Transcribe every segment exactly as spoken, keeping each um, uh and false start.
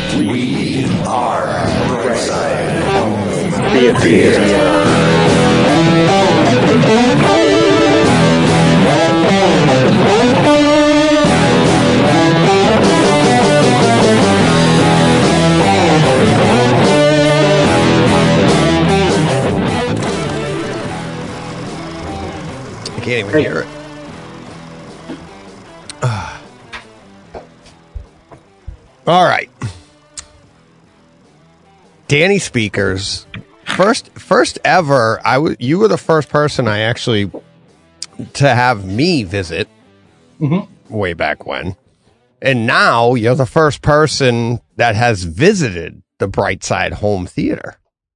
We are Brightside Home Theater. Theater. I can't even hear it. All right. Danny Speakers. First first ever, I w- you were the first person I actually to have me visit Mm-hmm. way back when. And now you're the first person that has visited the Brightside Home Theater.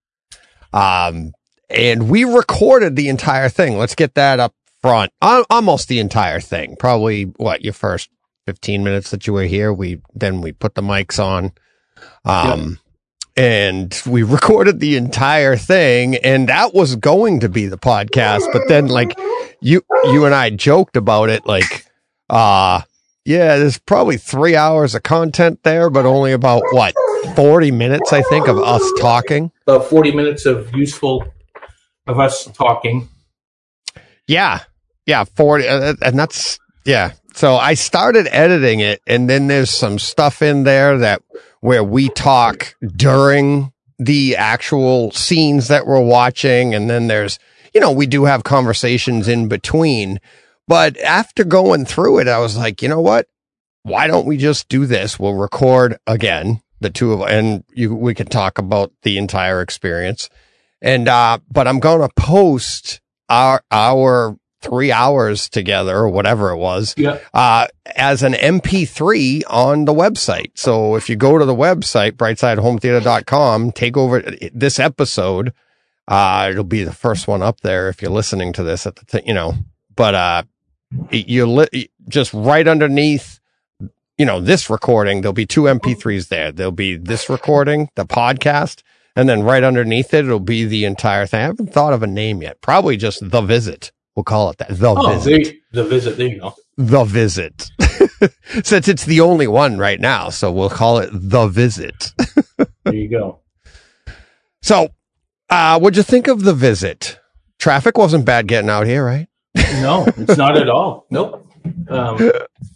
Um, and we recorded the entire thing. Let's get that up front. Al- almost the entire thing. Probably what your first fifteen minutes that you were here. We then we put the mics on. Um, yep. And we recorded the entire thing, and that was going to be the podcast. But then, like you, you and I joked about it, like, uh, yeah, there's probably three hours of content there, but only about what forty minutes, I think, of us talking. About forty minutes of useful of us talking. Yeah, yeah, forty, uh, and that's yeah. So I started editing it, and then there's some stuff in there that where we talk during the actual scenes that we're watching. And then there's, you know, we do have conversations in between, but after going through it, I was like, you know what, why don't we just do this? We'll record again, the two of, and you, we can talk about the entire experience. And, uh, but I'm going to post our, our, three hours together or whatever it was, yeah. uh, as an M P three on the website. So if you go to the website, brightside home theater dot com, take over this episode. Uh, it'll be the first one up there if you're listening to this at the, th- you know, but, uh, you li- just right underneath, you know, this recording, there'll be two M P threes there. There'll be this recording, the podcast, and then right underneath it, it'll be the entire thing. I haven't thought of a name yet. Probably just The Visit. We'll call it that. The oh, Visit. They, the Visit. There you go. The Visit. Since it's the only one right now, so we'll call it The Visit. There you go. So, uh, what'd you think of The Visit? Traffic wasn't bad getting out here, right? No, it's not at all. Nope. Um,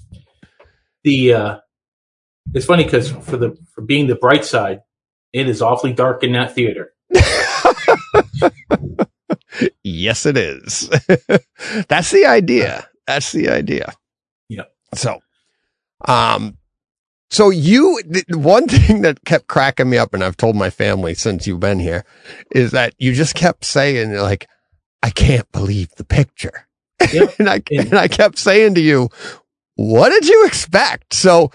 the uh, it's funny because for the for being the bright side, it is awfully dark in that theater. Yes, it is. That's the idea. That's the idea. Yeah. So, um, so you, th- one thing that kept cracking me up, and I've told my family since you've been here, is that you just kept saying, like, I can't believe the picture. Yep. and I, and I kept saying to you, what did you expect? So,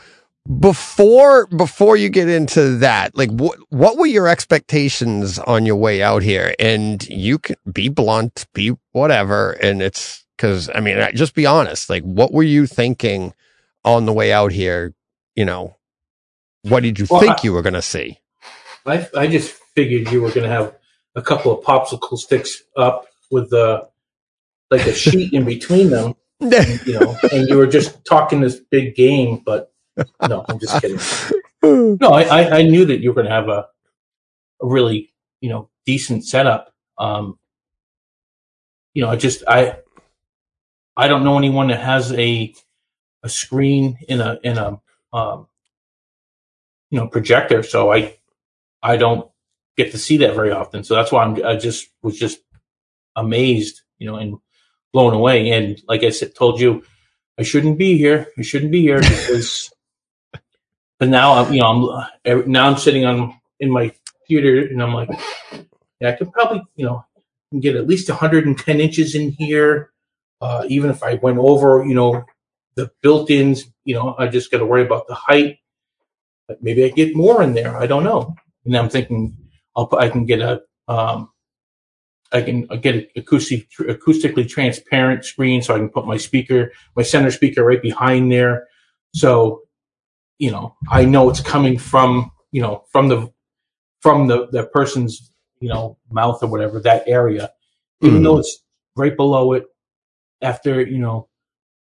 Before before you get into that, like what what were your expectations on your way out here? And you can be blunt, be whatever, and it's because I mean, just be honest. Like, what were you thinking on the way out here? You know, what did you well, think I, you were going to see? I I just figured you were going to have a couple of popsicle sticks up with the like a sheet in between them, and, you know, and you were just talking this big game, but. No, I'm just kidding. No, I, I, I knew that you were going to have a, a really, you know, decent setup. Um, you know, I just, I, I don't know anyone that has a, a screen in a, in a, um, you know, projector. So I, I don't get to see that very often. So that's why I'm, I just was just amazed, you know, and blown away. And like I said, told you, I shouldn't be here. I shouldn't be here because. But now I'm, you know, I'm now I'm sitting on in my theater, and I'm like, yeah, I could probably, you know, get at least one hundred ten inches in here. Uh, even if I went over, you know, the built-ins, you know, I just got to worry about the height. But maybe I get more in there. I don't know. And I'm thinking, I'll I can get a, um, I can get an acoustic, acoustically transparent screen, so I can put my speaker, my center speaker, right behind there. So. You know, I know it's coming from, you know, from the, from the, the person's, you know, mouth or whatever, that area, even mm-hmm. though it's right below it after, you know,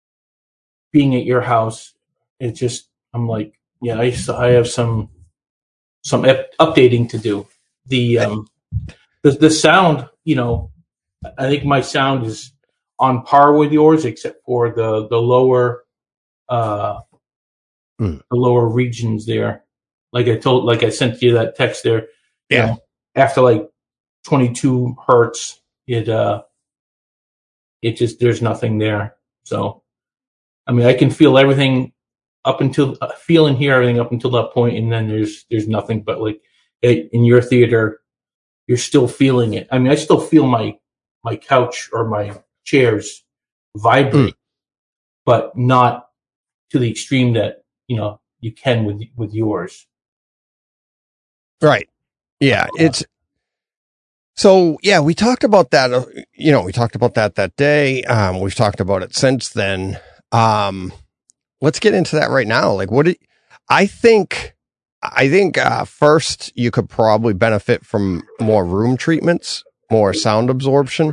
being at your house, it just, I'm like, yeah, I, I have some some ep- updating to do. The um, the the sound, you know, I think my sound is on par with yours, except for the the lower uh, mm. the lower regions there. Like I told, like I sent you that text there. Yeah. You know, after like twenty-two hertz, it uh, it just there's nothing there. So, I mean, I can feel everything up until uh, feel and hear everything up until that point, and then there's there's nothing. But like it, in your theater, you're still feeling it. I mean, I still feel my my couch or my chairs vibrate, mm. but not to the extreme that you know you can with with yours. Right. Yeah. Uh, it's so, yeah, we talked about that. Uh, you know, we talked about that that day. Um, we've talked about it since then. Um, let's get into that right now. Like, what do I think? I think, uh, first you could probably benefit from more room treatments, more sound absorption.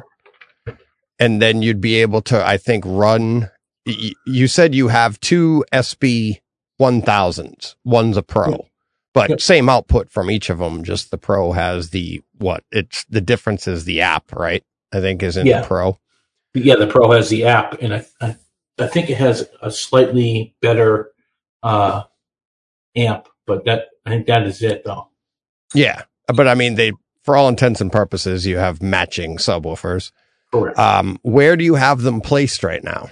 And then you'd be able to, I think, run. Y- you said you have two S B one thousands. One's a Pro. But yep. Same output from each of them. Just the Pro has the what? It's the difference is the app, right? I think is in yeah. the Pro. Yeah, the Pro has the app, and I I, I think it has a slightly better uh, amp, but that I think that is it though. Yeah, but I mean, they for all intents and purposes, you have matching subwoofers. Correct. Um, where do you have them placed right now?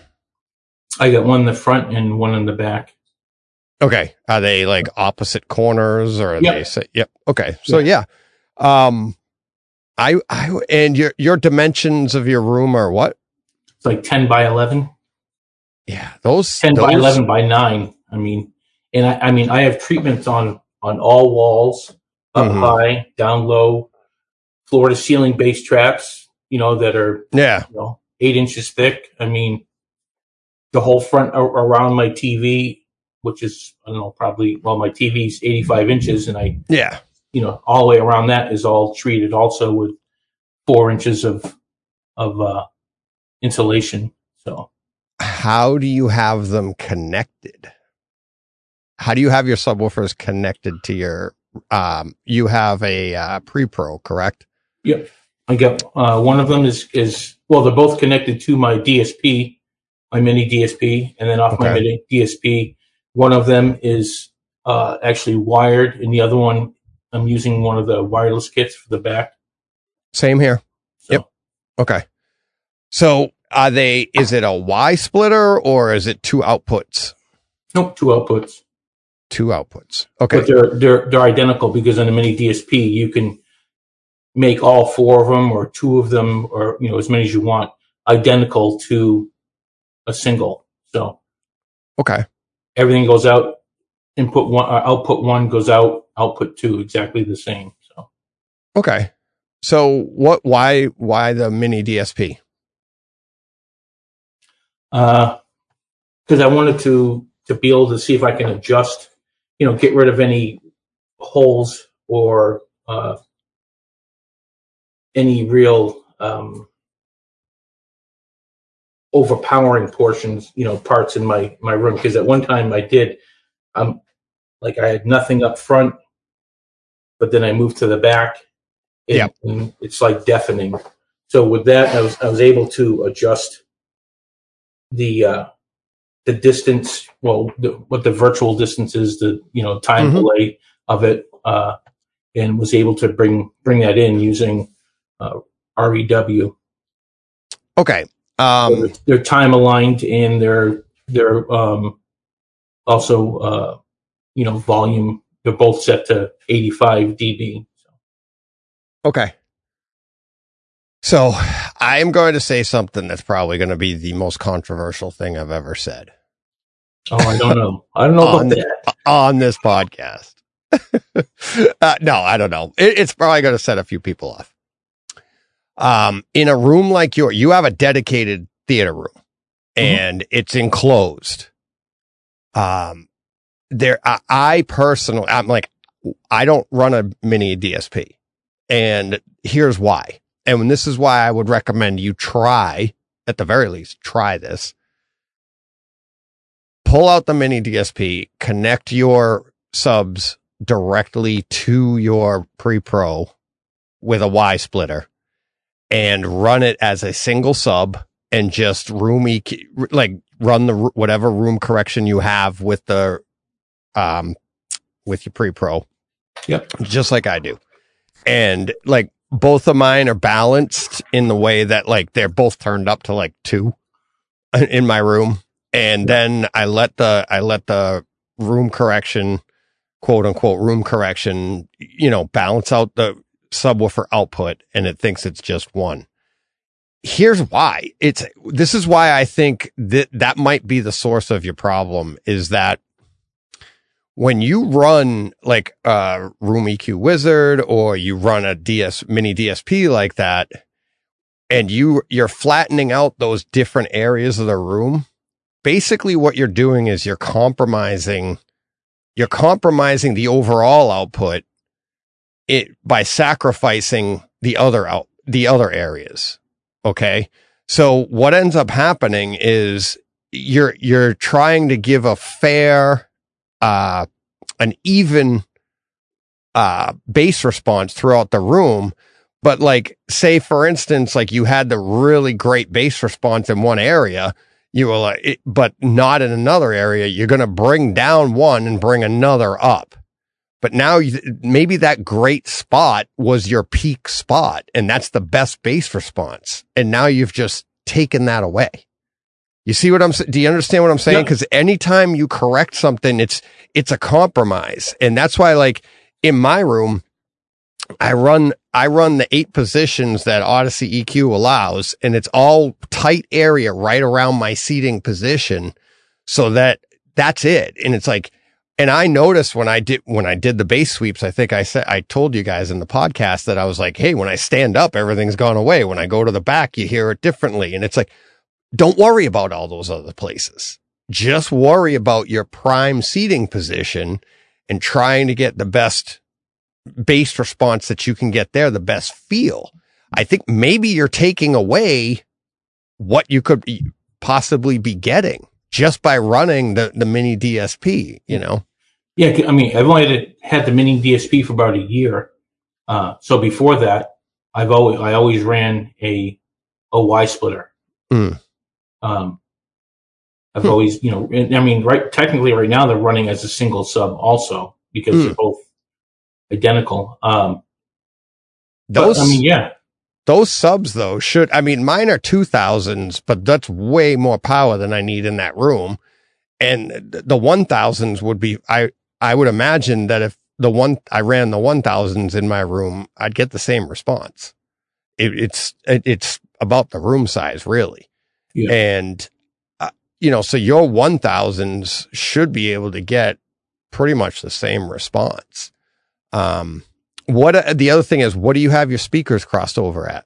I got one in the front and one in the back. Okay. Are they like opposite corners or are yep. they say, yep. Okay. So yeah. yeah. Um, I, I, and your, your dimensions of your room are what? It's like ten by eleven. Yeah. Those ten those, by eleven by nine. I mean, and I, I mean, I have treatments on, on all walls, up mm-hmm. high, down low, floor to ceiling bass traps, you know, that are, yeah, you know, eight inches thick. I mean, the whole front around my T V, which is, I don't know, probably, well, my T V's eighty-five inches and I, yeah, you know, all the way around that is all treated also with four inches of, of, uh, insulation. So how do you have them connected? How do you have your subwoofers connected to your, um, you have a, uh, pre-pro, correct? Yep. I got, uh, one of them is, is, well, they're both connected to my D S P, my mini D S P, and then off okay. my mini D S P. One of them is uh, actually wired, and the other one, I'm using one of the wireless kits for the back. Same here. So. Yep. Okay. So are they, is it a Y splitter or is it two outputs? Nope, two outputs. Two outputs. Okay. But they're, they're, they're identical because on the mini D S P, you can make all four of them or two of them or, you know, as many as you want, identical to a single. So. Okay. Everything goes out, input one, uh, output one goes out, output two, exactly the same. So, okay. So what, why, why the mini D S P? Uh, cause I wanted to, to be able to see if I can adjust, you know, get rid of any holes or, uh, any real, um, overpowering portions, you know, parts in my, my room. Cause at one time I did, um, like I had nothing up front, but then I moved to the back and, yep. and it's like deafening. So with that, I was, I was able to adjust the, uh, the distance, well, the, what the virtual distance is, the, you know, time mm-hmm. delay of it, uh, and was able to bring, bring that in using, uh, R E W. Okay. Um, so they're, they're time aligned and they're, they're, um, also, uh, you know, volume, they're both set to eighty-five decibels. So. Okay. So I am going to say something that's probably going to be the most controversial thing I've ever said. Oh, I don't know. I don't know about on, that. On this podcast. uh, no, I don't know. It, it's probably going to set a few people off. Um, in a room like yours, you have a dedicated theater room and mm-hmm. it's enclosed. Um, there, I, I personally, I'm like, I don't run a mini D S P and here's why. And this is why I would recommend you try, at the very least, try this. Pull out the mini D S P, connect your subs directly to your pre-pro with a Y splitter and run it as a single sub and just room E Q, like run the whatever room correction you have with the um with your pre-pro. Yep. Just like I do. And like both of mine are balanced in the way that like they're both turned up to like two in my room. And then I let the I let the room correction, quote unquote room correction, you know, balance out the subwoofer output, and it thinks it's just one. Here's why. It's this is why I think that that might be the source of your problem, is that when you run like a Room E Q Wizard or you run a D S mini D S P like that, and you you're flattening out those different areas of the room, basically what you're doing is you're compromising you're compromising the overall output it by sacrificing the other out the other areas. Okay. So what ends up happening is you're you're trying to give a fair uh an even uh bass response throughout the room. But like, say for instance, like you had the really great bass response in one area, you were like, it, but not in another area. You're going to bring down one and bring another up. But now you, maybe that great spot was your peak spot, and that's the best bass response. And now you've just taken that away. You see what I'm saying? Do you understand what I'm saying? Because yeah. Anytime you correct something, it's, it's a compromise. And that's why, like in my room, I run, I run the eight positions that Odyssey E Q allows, and it's all tight area right around my seating position. So that that's it. And it's like, and I noticed when I did, when I did the bass sweeps, I think I said, I told you guys in the podcast that I was like, hey, when I stand up, everything's gone away. When I go to the back, you hear it differently. And it's like, don't worry about all those other places. Just worry about your prime seating position and trying to get the best bass response that you can get there, the best feel. I think maybe you're taking away what you could possibly be getting just by running the, the mini D S P, you know? Yeah. I mean, I've only had, had the mini D S P for about a year. Uh, so before that, I've always, I always ran a, a Y splitter. Mm. Um, I've hmm. always, you know, I mean, right, technically right now they're running as a single sub also because mm. they're both identical. Um, those, but, I mean, yeah. Those subs though should, I mean, mine are two thousands, but that's way more power than I need in that room. And the one thousands would be, I, I would imagine that if the one, I ran the one thousands in my room, I'd get the same response. It, it's, it, it's about the room size really. Yeah. And, uh, you know, so your one thousands should be able to get pretty much the same response. Um, What uh, the other thing is, what do you have your speakers crossed over at?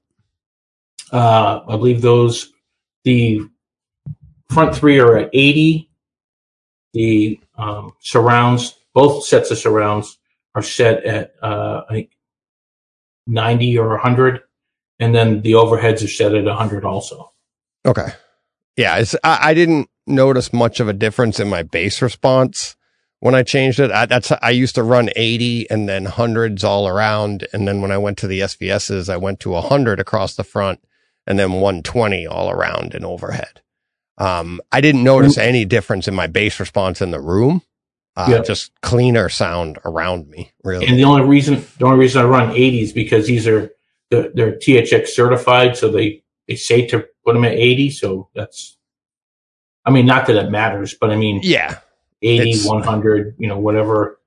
Uh, I believe those, the front three are at eighty. The um, surrounds, both sets of surrounds are set at, uh, I think, ninety or one hundred. And then the overheads are set at one hundred also. Okay. Yeah, it's, I, I didn't notice much of a difference in my bass response when I changed it. I, that's, I used to run eighty and then hundreds all around. And then when I went to the S V S's, I went to one hundred across the front and then one twenty all around and overhead. Um, I didn't notice any difference in my bass response in the room. Uh, yeah. Just cleaner sound around me, really. And the only reason, the only reason I run eighty is because these are, they're, they're T H X certified. So they, they say to put them at eighty. So that's, I mean, not that it matters, but I mean, yeah. eighty, it's, one hundred, you know, whatever.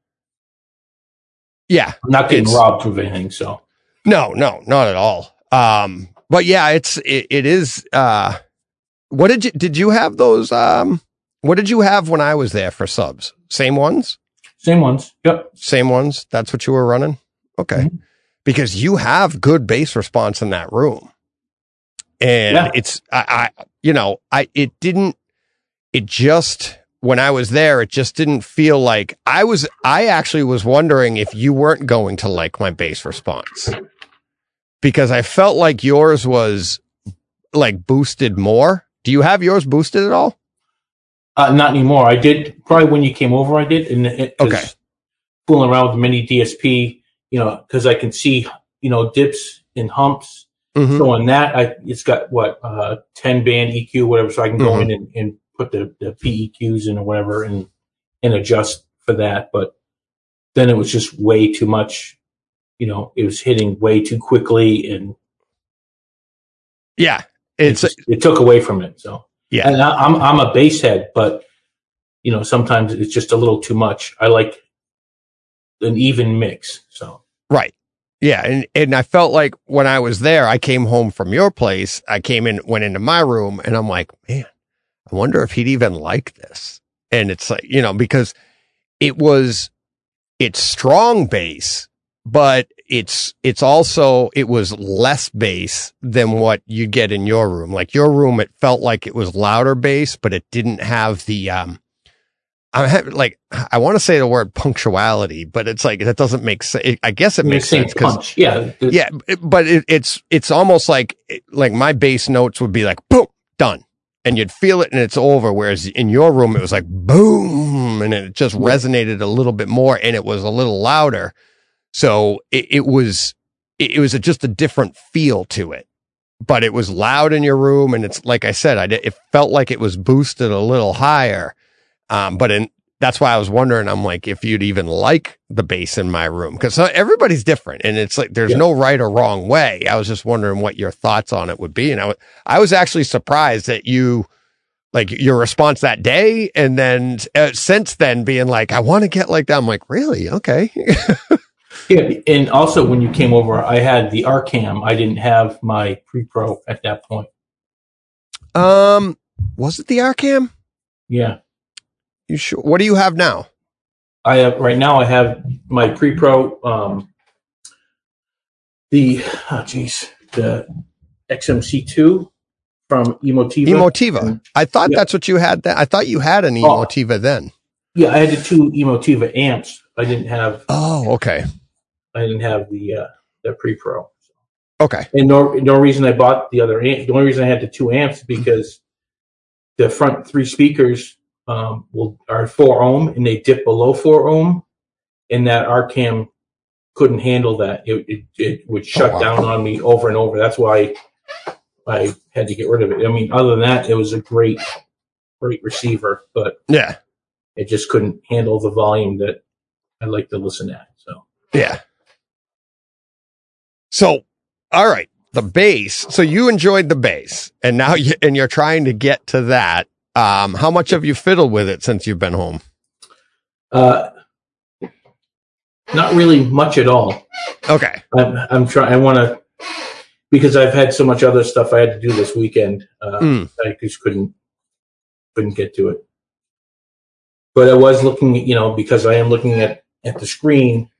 Yeah. I'm not getting robbed of anything, so. No, no, not at all. Um, but yeah, it's, it, it is, uh, what did you, did you have those, um, what did you have when I was there for subs? Same ones? Same ones. Yep. Same ones. That's what you were running? Okay. Mm-hmm. Because you have good bass response in that room. And yeah. it's, I, I, you know, I, it didn't, it just, when I was there, it just didn't feel like I was, I actually was wondering if you weren't going to like my bass response because I felt like yours was like boosted more. Do you have yours boosted at all? Uh, not anymore. I did probably when you came over, I did. And it, okay. fooling around with the mini D S P, you know, because I can see, you know, dips and humps. Mm-hmm. So on that, I it's got what uh, ten band E Q, whatever. So I can go Mm-hmm. in and, and put the, the P E Qs in or whatever, and and adjust for that. But then it was just way too much. You know, it was hitting way too quickly, and Yeah, it, it's just, it took away from it. So yeah, and I, I'm I'm a bass head, but you know, sometimes it's just a little too much. I like an even mix. So right. Yeah, and and I felt like when I was there, I came home from your place. I came in, went into my room, and I'm like, man, I wonder if he'd even like this. And it's like, you know, because it was, it's strong bass, but it's, it's also, it was less bass than what you get in your room. Like your room, it felt like it was louder bass, but it didn't have the, um, I have like, I want to say the word punctuality, but it's like, that doesn't make sense. I guess it makes sense. Punch. Yeah. Yeah. But it, it's, it's almost like, like my bass notes would be like, boom, done. And you'd feel it and it's over. Whereas in your room, it was like boom, and it just resonated a little bit more and it was a little louder. So it, it was, it, it was a, just a different feel to it, but it was loud in your room. And it's like I said, I did, it felt like it was boosted a little higher. Um, but in, that's why I was wondering, I'm like, if you'd even like the bass in my room, because everybody's different and it's like, there's yeah. no right or wrong way. I was just wondering what your thoughts on it would be. And I, w- I was actually surprised that you, like your response that day. And then uh, since then being like, I want to get like that. I'm like, really? Okay. Yeah. And also when you came over, I had the Arcam. I didn't have my pre-pro at that point. Um, was it the Arcam? Yeah. You sure? What do you have now? I have right now. I have my pre-pro, um, the oh geez, the X M C two from Emotiva. Emotiva. And, I thought yeah. that's what you had. Then I thought you had an Emotiva oh. then. Yeah, I had the two Emotiva amps. I didn't have. Oh, okay. I didn't have the uh, the pre-pro. Okay. And no, no reason I bought the other amp. The only reason I had the two amps is because the front three speakers. Um, will are four ohm and they dip below four ohm, and that Arcam couldn't handle that. It it, it would shut oh, wow. down on me over and over. That's why I had to get rid of it. I mean, other than that, it was a great, great receiver, but yeah, it just couldn't handle the volume that I like to listen at. So yeah. So, all right, the bass. So you enjoyed the bass, and now you and you're trying to get to that. Um, how much have you fiddled with it since you've been home? Uh, not really much at all. Okay. I'm, I'm trying, I want to, because I've had so much other stuff I had to do this weekend. Uh, mm. I just couldn't, couldn't get to it. But I was looking, you know, because I am looking at, at the screen.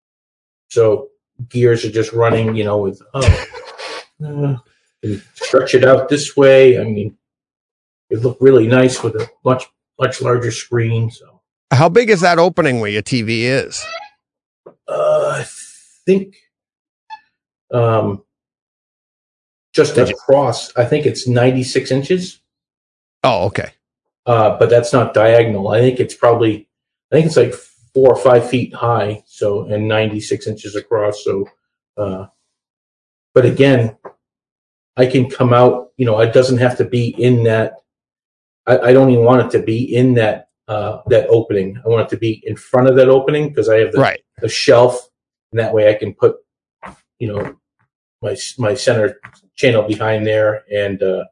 So gears are just running, you know, with, oh, uh, stretch it out this way. I mean, it looked really nice with a much, much larger screen. So, how big is that opening where your T V is? Uh, I think, um, just Did across, you? I think it's ninety-six inches. Oh, okay. Uh, but that's not diagonal. I think it's probably, I think it's like four or five feet high. So, and ninety-six inches across. So, uh, but again, I can come out, you know, it doesn't have to be in that. I, I don't even want it to be in that uh, that opening. I want it to be in front of that opening because I have the, right. the shelf, and that way I can put, you know, my my center channel behind there and uh,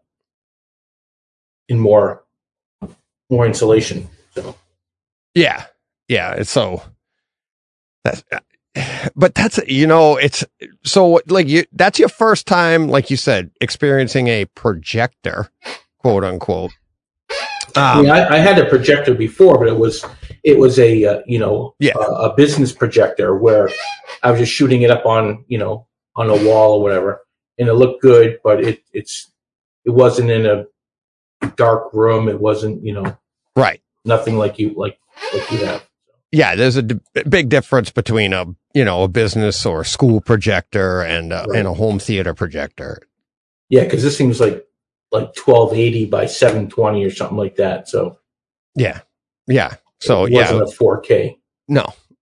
in more more insulation. So. Yeah, yeah. So that's, but that's you know, it's so like you. That's your first time, like you said, experiencing a projector, quote unquote. Um, I mean, I, I had a projector before, but it was it was a uh, you know yeah. a, a business projector where I was just shooting it up on you know on a wall or whatever, and it looked good, but it it's it wasn't in a dark room. It wasn't you know right nothing like you like like you have. Yeah, there's a d- big difference between a you know a business or school projector and a, right. and a home theater projector. Yeah, because this thing was like. like twelve eighty by seven twenty or something like that. So yeah. Yeah. So it wasn't yeah, a four K. No.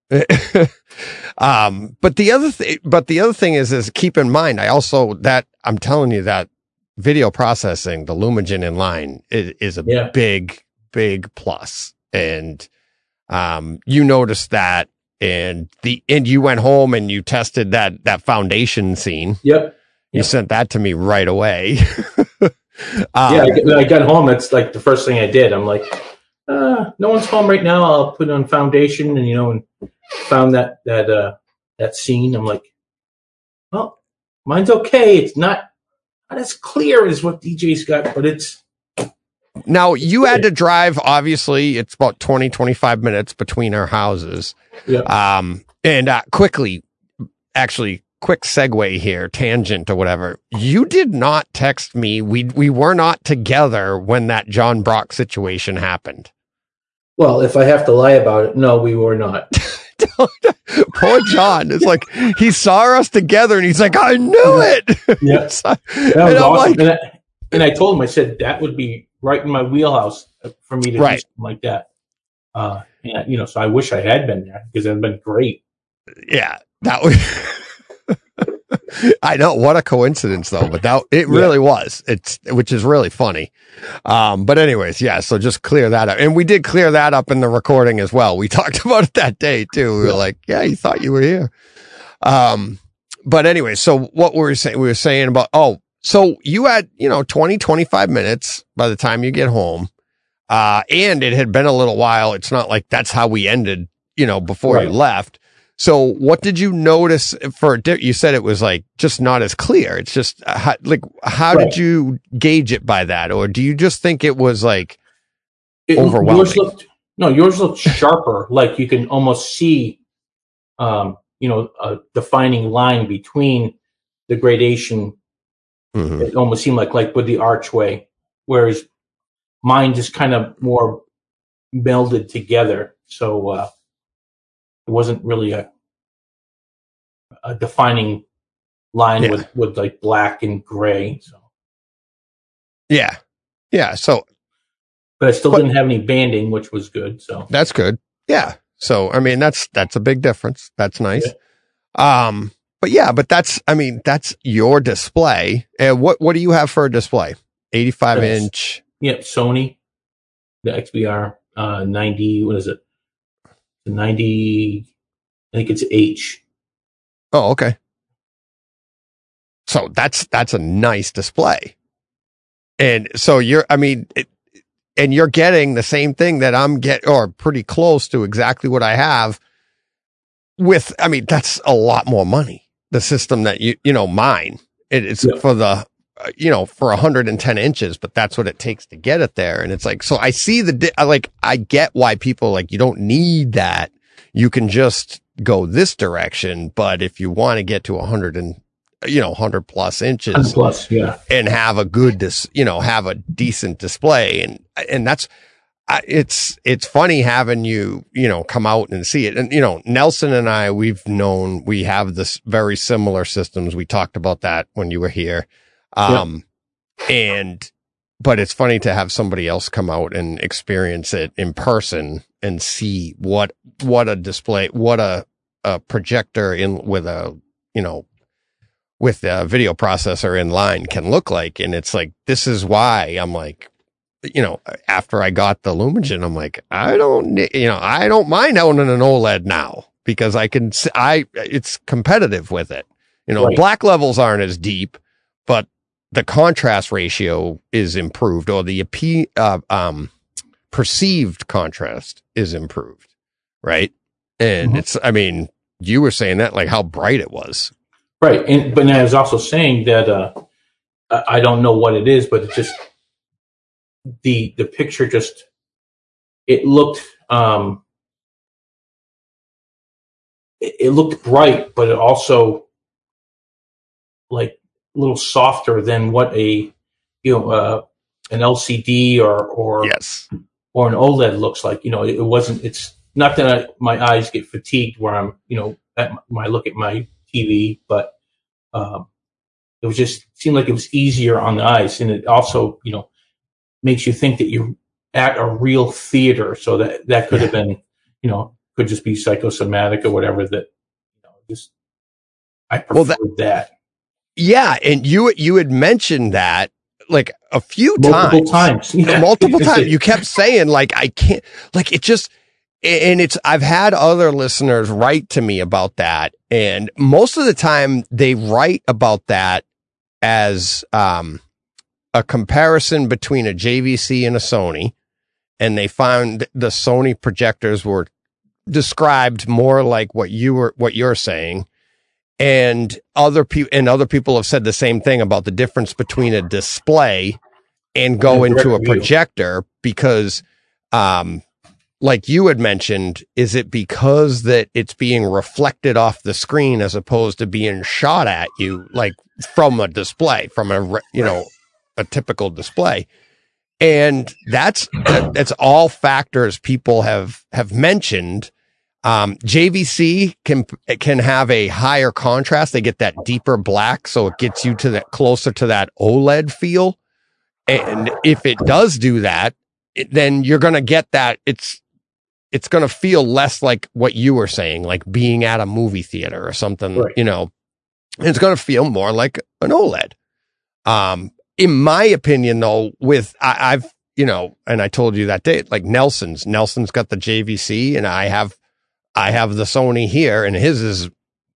um, but the other thing, but the other thing is, is keep in mind, I also, that I'm telling you that video processing, the Lumagen Inline is, is a Yeah. big, big plus. And, um, you noticed that and the, and you went home and you tested that, that foundation scene. Yep. You Yep. sent that to me right away. um, Yeah, I, when I got home, that's like the first thing I did. I'm like, uh, no one's home right now. I'll put on foundation, and you know, and found that that uh, that scene. I'm like, well, mine's okay. It's not not as clear as what D J's got, but it's. Now you had to drive, obviously it's about twenty, twenty-five minutes between our houses. Yeah. Um, and, uh, quickly, actually quick segue here, tangent or whatever. You did not text me. We, we were not together when that John Brock situation happened. Well, if I have to lie about it, no, we were not. Poor John. It's like, he saw us together and he's like, I knew it. Yeah. So- That and was I'm awesome. like, and, I, and I told him, I said, that would be right in my wheelhouse for me to Right. do something like that. Uh, and, you know, so I wish I had been there because it would have been great. yeah, that was. I know, what a coincidence though, but that it Yeah. really was. It's which is really funny. Um, but anyways, yeah. So just clear that up, and we did clear that up in the recording as well. We talked about it that day too. We were Yeah. like, yeah, you thought you were here. Um, but anyway, so what we were saying, we were saying about oh, so you had you know twenty, twenty-five minutes by the time you get home, uh, and it had been a little while. It's not like that's how we ended, you know, before Right. you left. So what did you notice for, di- you said it was like just not as clear. It's just uh, how, like, how Right. did you gauge it by that? Or do you just think it was like, It, Overwhelming. Yours looked, no, yours looked sharper. Like you can almost see, um, you know, a defining line between the gradation. mhm. It almost seemed like like with the archway, whereas mine just kind of more melded together. So uh, it wasn't really a a defining line Yeah. with, with like black and gray. So, yeah. Yeah. So but I still But- didn't have any banding, which was good. So that's good. Yeah. So, I mean, that's, that's a big difference. That's nice. Um, but yeah, but that's, I mean, that's your display. And what, what do you have for a display? eighty-five Yes. inch. yeah, Sony, the X B R uh, ninety. What is it? The ninety. I think it's H. Oh, okay. So that's, that's a nice display. And so you're, I mean, it, and you're getting the same thing that I'm get, or pretty close to exactly what I have with, I mean, that's a lot more money. The system that you, you know, mine, it, it's Yeah. for the, uh, you know, for one hundred ten inches, but that's what it takes to get it there. And it's like, so I see the, di- I like, I get why people like, you don't need that. You can just go this direction. But if you want to get to one hundred and, you know, one hundred plus inches, Plus, yeah. and have a good, dis, you know, have a decent display. And, and that's, I- it's, it's funny having you, you know, come out and see it. And, you know, Nelson and I, we've known, we have this very similar systems. We talked about that when you were here. Um, and, but it's funny to have somebody else come out and experience it in person and see what, what a display, what a, a projector in with a, you know, with a video processor in line can look like. And it's like, this is why I'm like, you know, after I got the Lumagen, I'm like, I don't, ne- you know, I don't mind owning an OLED now because I can, s- I, it's competitive with it. You know, Right. black levels aren't as deep, but the contrast ratio is improved, or the appe- uh, um, perceived contrast is improved. Right. And Mhm. it's, I mean, you were saying that like how bright it was. Right. And but I was also saying that uh, I I don't know what it is, but it just the the picture just it looked um it, it looked bright, but it also like a little softer than what a you know uh, an L C D or or Yes. or an OLED looks like. You know, it, it wasn't. It's not that I, my eyes get fatigued where I'm you know at, when I look at my T V, but um, it was just seemed like it was easier on the eyes, and it also you know makes you think that you're at a real theater. So that that could have been you know could just be psychosomatic or whatever. That you know, just I prefer Well, that- that. Yeah, and you you had mentioned that like a few Multiple times, times. Yeah. multiple times. You kept saying like I can't, like it just, and it's. I've had other listeners write to me about that, and most of the time they write about that as um a comparison between a J V C and a Sony, and they found the Sony projectors were described more like what you were what you're saying. And other people and other people have said the same thing about the difference between a display and go And into a direct view. projector because, um, like you had mentioned, is it because that it's being reflected off the screen as opposed to being shot at you, like from a display, from a, re- you know, a typical display. And that's, that, that's all factors people have, have mentioned. Um, J V C can, can have a higher contrast. They get that deeper black. So it gets you to that closer to that OLED feel. And if it does do that, it, then you're going to get that. It's, it's going to feel less like what you were saying, like being at a movie theater or something, Right. you know, and it's going to feel more like an OLED. Um, in my opinion though, with, I, I've, you know, and I told you that day, like Nelson's, Nelson's got the J V C and I have, I have the Sony here and his is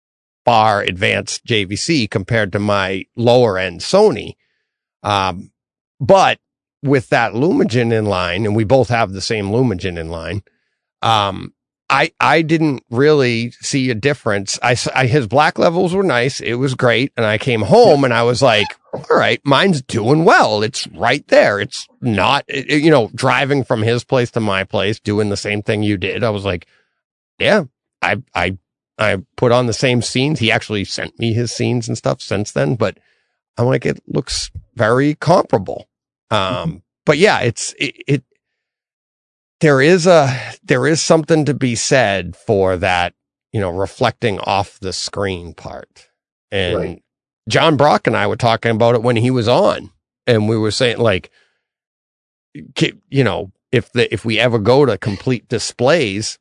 far advanced J V C compared to my lower end Sony. Um, but with that Lumagen in line, and we both have the same Lumagen in line, um, I, I didn't really see a difference. I, s- I- his black levels were nice. It was great. And I came home and I was like, all right, mine's doing well. It's right there. It's not, it- it- you know, driving from his place to my place, doing the same thing you did. I was like, yeah, I, I, I put on the same scenes. He actually sent me his scenes and stuff since then, but I'm like, it looks very comparable. Um, but yeah, it's, it, it, there is a, there is something to be said for that, you know, reflecting off the screen part. And Right. John Brock and I were talking about it when he was on, and we were saying like, ki- you know, if the, if we ever go to complete displays,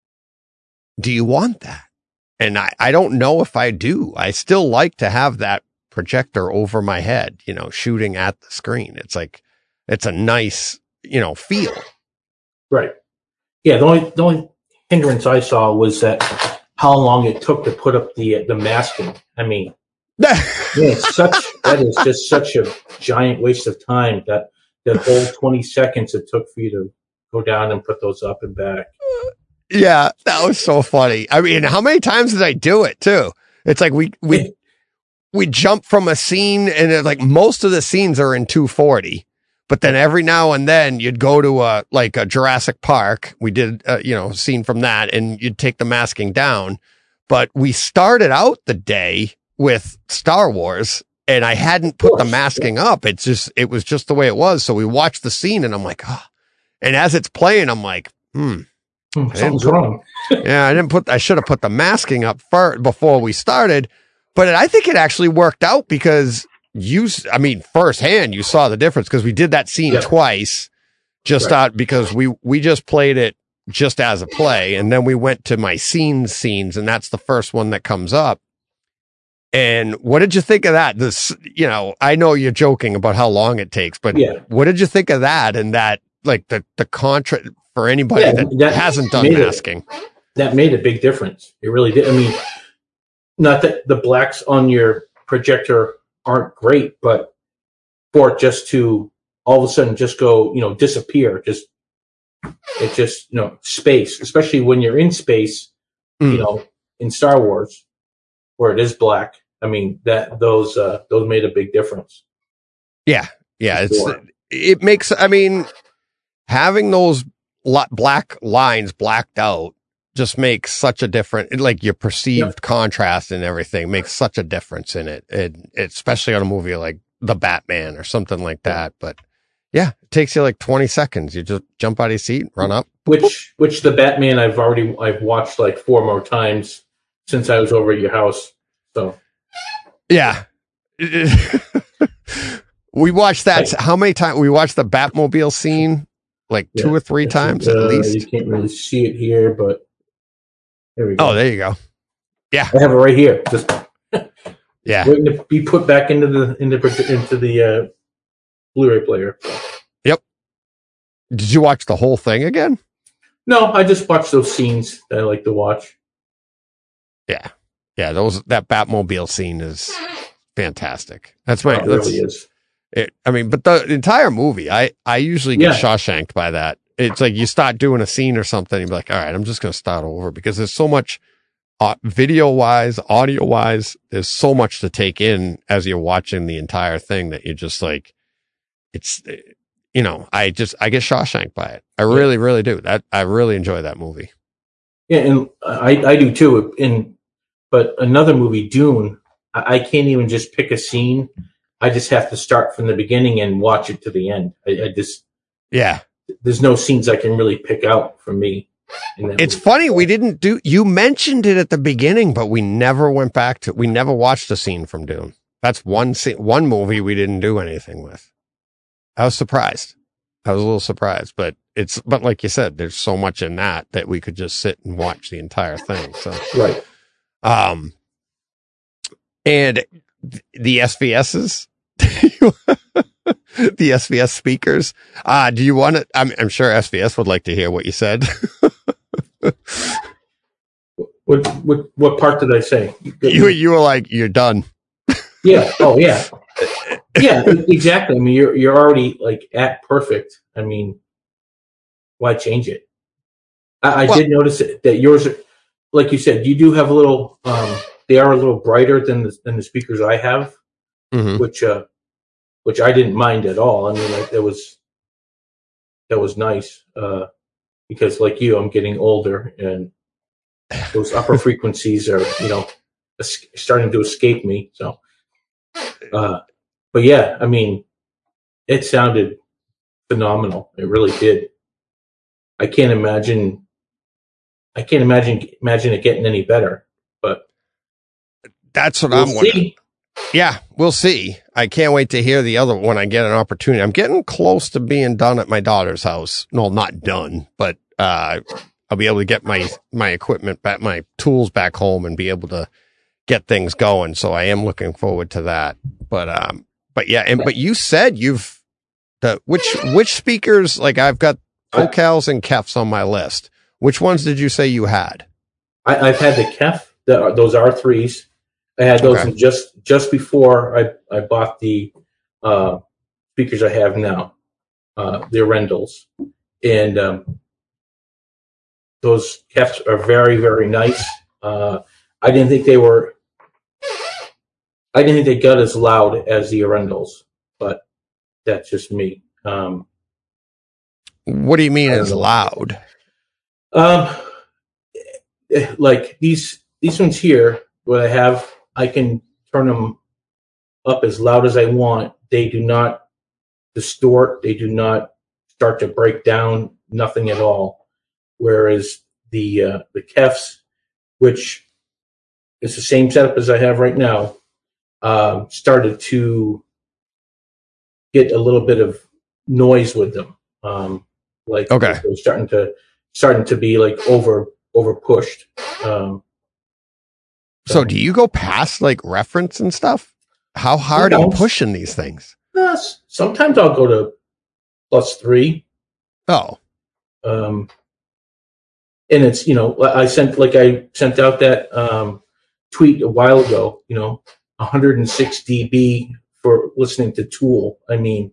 do you want that? And I, I don't know if I do. I still like to have that projector over my head, you know, shooting at the screen. It's like, it's a nice, you know, feel. Right. Yeah. The only the only hindrance I saw was that how long it took to put up the the masking. I mean, yeah, it's such that is just such a giant waste of time. That that whole twenty seconds it took for you to go down and put those up and back. Yeah, that was so funny. I mean, how many times did I do it too? It's like we we we jump from a scene, and it's like most of the scenes are in two forty, but then every now and then you'd go to a like a Jurassic Park. We did uh, you know, a scene from that, and you'd take the masking down. But we started out the day with Star Wars, and I hadn't put the masking up. It's just it was just the way it was. So we watched the scene, and I'm like, oh. And as it's playing, I'm like, hmm. Hmm, something's put- wrong. Yeah, I didn't put, I should have put the masking up first before we started, but I think it actually worked out because you, s- I mean, firsthand, you saw the difference because we did that scene Yeah. twice just Right. out because we, we just played it just as a play. And then we went to my scenes scenes, and that's the first one that comes up. And what did you think of that? This, you know, I know you're joking about how long it takes, but Yeah. what did you think of that? And that, like the, the contra for anybody Yeah, that, that hasn't done made it- masking. That made a big difference. It really did. I mean, not that the blacks on your projector aren't great, but for it just to all of a sudden just go, you know, disappear, just it just, you know, space, especially when you're in space, Mm. you know, in Star Wars where it is black. I mean, that those uh those made a big difference. Yeah. Yeah. It's, Sure. it makes, I mean, having those lo- black lines blacked out just makes such a different, like your perceived Yep. contrast and everything makes such a difference in it. And especially on a movie like The Batman or something like that. But yeah, it takes you like twenty seconds. You just jump out of your seat, run up. Which which the Batman I've already I've watched like four more times since I was over at your house. So Yeah. We watched that. How many times we watched the Batmobile scene? Like two Yeah. or three times at Uh, least. You can't really see it here, but There we go. Oh, there you go. Yeah, I have it right here. Just yeah. waiting to be put back into the into, into the uh, Blu-ray player. Yep. Did you watch the whole thing again? No, I just watched those scenes that I like to watch. Yeah, yeah. Those that Batmobile scene is fantastic. That's my. It that's, really is. It, I mean, but the entire movie, I I usually get Yeah. Shawshanked by that. It's like you start doing a scene or something, and you're like, all right, I'm just going to start over because there's so much uh, video wise, audio wise. There's so much to take in as you're watching the entire thing that you're just like, it's, you know, I just I get Shawshanked by it. I really, really do. That I really enjoy that movie. Yeah, and I I do too. And but another movie, Dune, I, I can't even just pick a scene. I just have to start from the beginning and watch it to the end. I, I just Yeah. there's no scenes I can really pick out for me. in that It's movie. funny we didn't do. You mentioned it at the beginning, but we never went back to. We never watched a scene from Dune. That's one scene, one movie we didn't do anything with. I was surprised. I was a little surprised, but it's. But like you said, there's so much in that that we could just sit and watch the entire thing. So Right. um, and the S V S's. The S V S speakers. Uh, do you want to, I'm, I'm sure S V S would like to hear what you said. What what what part did I say? you, you were like, you're done. Yeah. Oh, yeah. Yeah, exactly. I mean, you're you're already like at perfect. I mean, why change it? I, I Well- did notice it, that yours, are, like you said, you do have a little. Um, they are a little brighter than the than the speakers I have, Mm-hmm. which uh, which I didn't mind at all. I mean, like, that was that was nice uh, because, like you, I'm getting older, and those upper frequencies are, you know, es- starting to escape me. So, uh, but yeah, I mean, it sounded phenomenal. It really did. I can't imagine. I can't imagine imagine it getting any better. But That's what we'll I'm wondering. see. Yeah, we'll see. I can't wait to hear the other when I get an opportunity. I'm getting close to being done at my daughter's house. No, not done, but uh, I'll be able to get my, my equipment back, my tools back home and be able to get things going. So I am looking forward to that. But, um, but yeah, and, but you said you've, the, which, which speakers, like I've got Ocals and Kefs on my list. Which ones did you say you had? I, I've had the Kef, the, those R threes. I had those Okay. in just just before I, I bought the uh, speakers I have now, uh, the Arendals, and um, those Kefs are very very nice. Uh, I didn't think they were. I didn't think they got as loud as the Arendals, but that's just me. Um, What do you mean I don't is know. loud? Um, eh, like these these ones here, what I have, I can turn them up as loud as I want. They do not distort. They do not start to break down. Nothing at all. Whereas the uh, the Kefs, which is the same setup as I have right now, um, started to get a little bit of noise with them. Um, like Okay. they were starting to starting to be like over over pushed. Um, So do you go past like reference and stuff? How hard are you Sometimes. pushing these things? uh, s- sometimes I'll go to plus three. Oh, Um, and it's, you know, I sent, like I sent out that um, tweet a while ago, you know, one hundred six decibels for listening to Tool. I mean,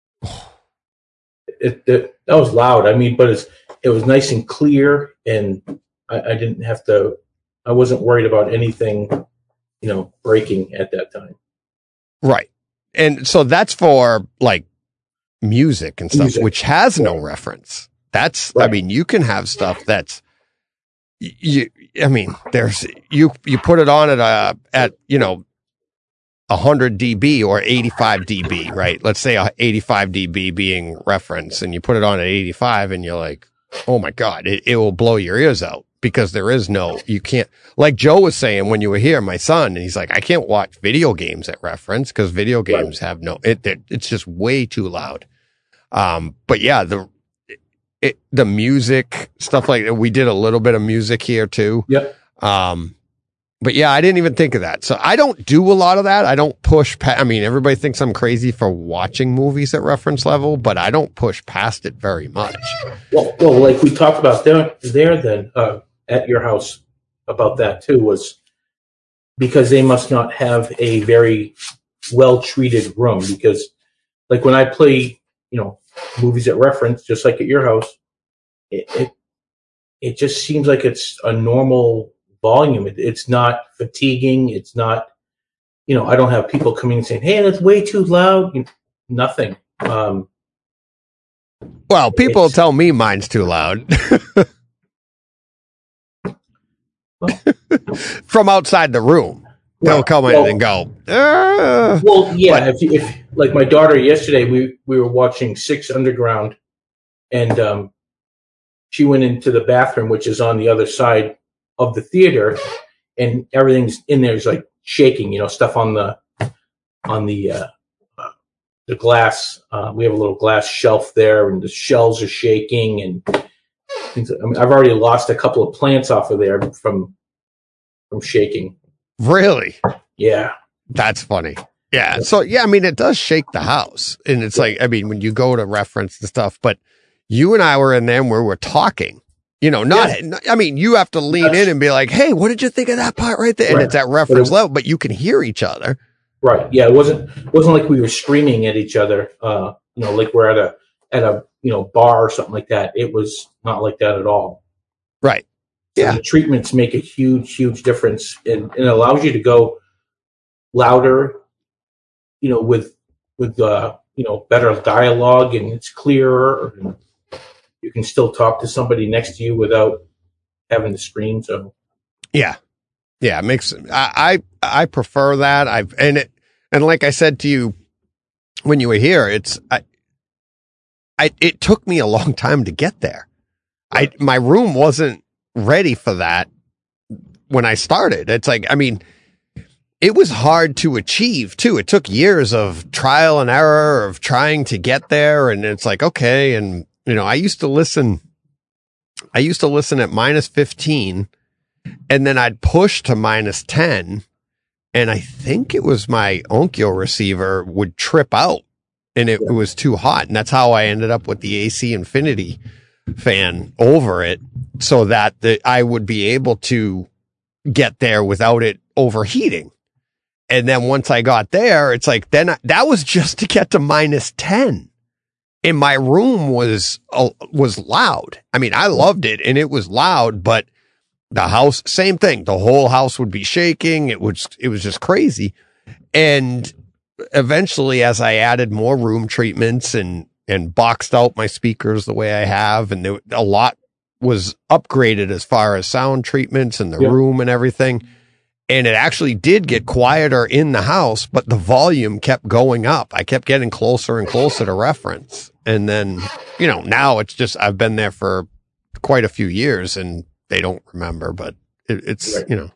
it, it that was loud. I mean, but it's, it was nice and clear, and I, I didn't have to, I wasn't worried about anything, you know, breaking at that time. right. And so that's for like music and stuff, Music. which has no reference. That's, I Right. mean, you can have stuff that's, y- you, I mean, there's, you, you put it on at, uh, at, you know, one hundred decibels or eighty-five decibels, right? Let's say a eighty-five decibels being reference, and you put it on at eighty-five and you're like, oh my God, it, it will blow your ears out because there is no, you can't, like Joe was saying when you were here, my son, and he's like, I can't watch video games at reference because video games have no, it, it, it's just way too loud. Um, but yeah, the, it, the music stuff like that, we did a little bit of music here too. Yep. Um, but yeah, I didn't even think of that. So I don't do a lot of that. I don't push past, I mean, everybody thinks I'm crazy for watching movies at reference level, but I don't push past it very much. Well, well, like we talked about there, there then, uh, at your house about that too, was because they must not have a very well-treated room. Because like when I play, you know, movies at reference, just like at your house, it, it, it just seems like it's a normal volume. It, it's not fatiguing. It's not, you know, I don't have people coming and saying, "Hey, that's way too loud." You know, nothing. Um, well, people tell me mine's too loud. well, from outside the room, they'll well, come in well, and go. Uh, well, yeah. But, if, if like my daughter yesterday, we we were watching Six Underground, and um, she went into the bathroom, which is on the other side of the theater, and everything's in there is like shaking, you know, stuff on the on the uh, uh, the glass. Uh, we have a little glass shelf there, and the shelves are shaking, and things. I mean, I've already lost a couple of plants off of there from from shaking. Really? Yeah, that's funny. Yeah. So yeah, I mean, it does shake the house, and it's like, I mean, when you go to reference the stuff, but you and I were in there where we're talking. You know, not, yeah. I mean, you have to lean That's, in and be like, "Hey, what did you think of that part right there?" And right. it's at reference it, level, but you can hear each other. Right. Yeah. It wasn't, it wasn't like we were screaming at each other, uh, you know, like we're at a, at a, you know, bar or something like that. It was not like that at all. Right. So yeah. The treatments make a huge, huge difference, and, and it allows you to go louder, you know, with, with, uh, you know, better dialogue, and it's clearer. And, you can still talk to somebody next to you without having to scream. So, yeah, yeah, it makes I I, I prefer that. I've and it and like I said to you when you were here, it's I, I it took me a long time to get there. I my room wasn't ready for that when I started. It's like, I mean, it was hard to achieve too. It took years of trial and error of trying to get there, and it's like, okay, and you know, I used to listen, I used to listen at minus fifteen, and then I'd push to minus ten. And I think it was my Onkyo receiver would trip out, and it, it was too hot. And that's how I ended up with the A C Infinity fan over it, so that the, I would be able to get there without it overheating. And then once I got there, it's like, then I, that was just to get to minus ten. And my room was, uh, was loud. I mean, I loved it and it was loud, but the house, same thing. The whole house would be shaking. It was, it was just crazy. And eventually, as I added more room treatments and, and boxed out my speakers the way I have, and there, a lot was upgraded as far as sound treatments and the yeah. room and everything. And it actually did get quieter in the house, but the volume kept going up. I kept getting closer and closer to reference. And then, you know, now it's just, I've been there for quite a few years and they don't remember, but it, it's, right. you know,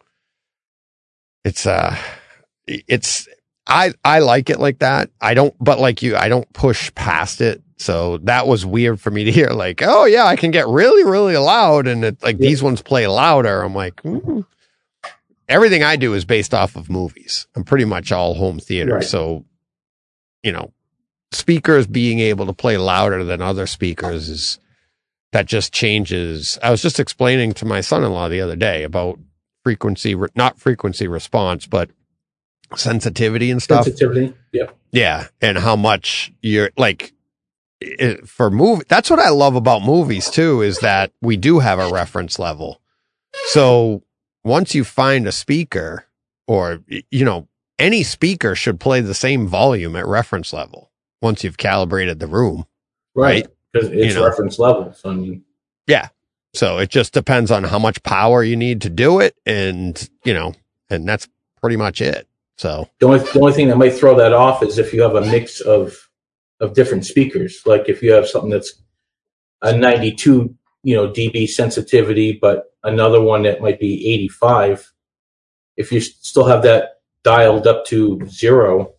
it's, uh, it's, I, I like it like that. I don't, but like you, I don't push past it. So that was weird for me to hear, like, oh yeah, I can get really, really loud. And it, like yeah. these ones play louder. I'm like, mm. Everything I do is based off of movies. I'm pretty much all home theater. Right. So, you know, speakers being able to play louder than other speakers is, that just changes. I was just explaining to my son-in-law the other day about frequency, not frequency response, but sensitivity and stuff. Sensitivity. Yeah. Yeah. And how much you're like it, for movie. That's what I love about movies too, is that we do have a reference level. So, once you find a speaker, or, you know, any speaker should play the same volume at reference level once you've calibrated the room. Right. Because right? it's you know, reference level. So I mean, yeah. So it just depends on how much power you need to do it. And, you know, and that's pretty much it. So the only, the only thing that might throw that off is if you have a mix of, of different speakers. Like if you have something that's a ninety-two, you know, dB sensitivity, but another one that might be eighty-five, if you still have that dialed up to zero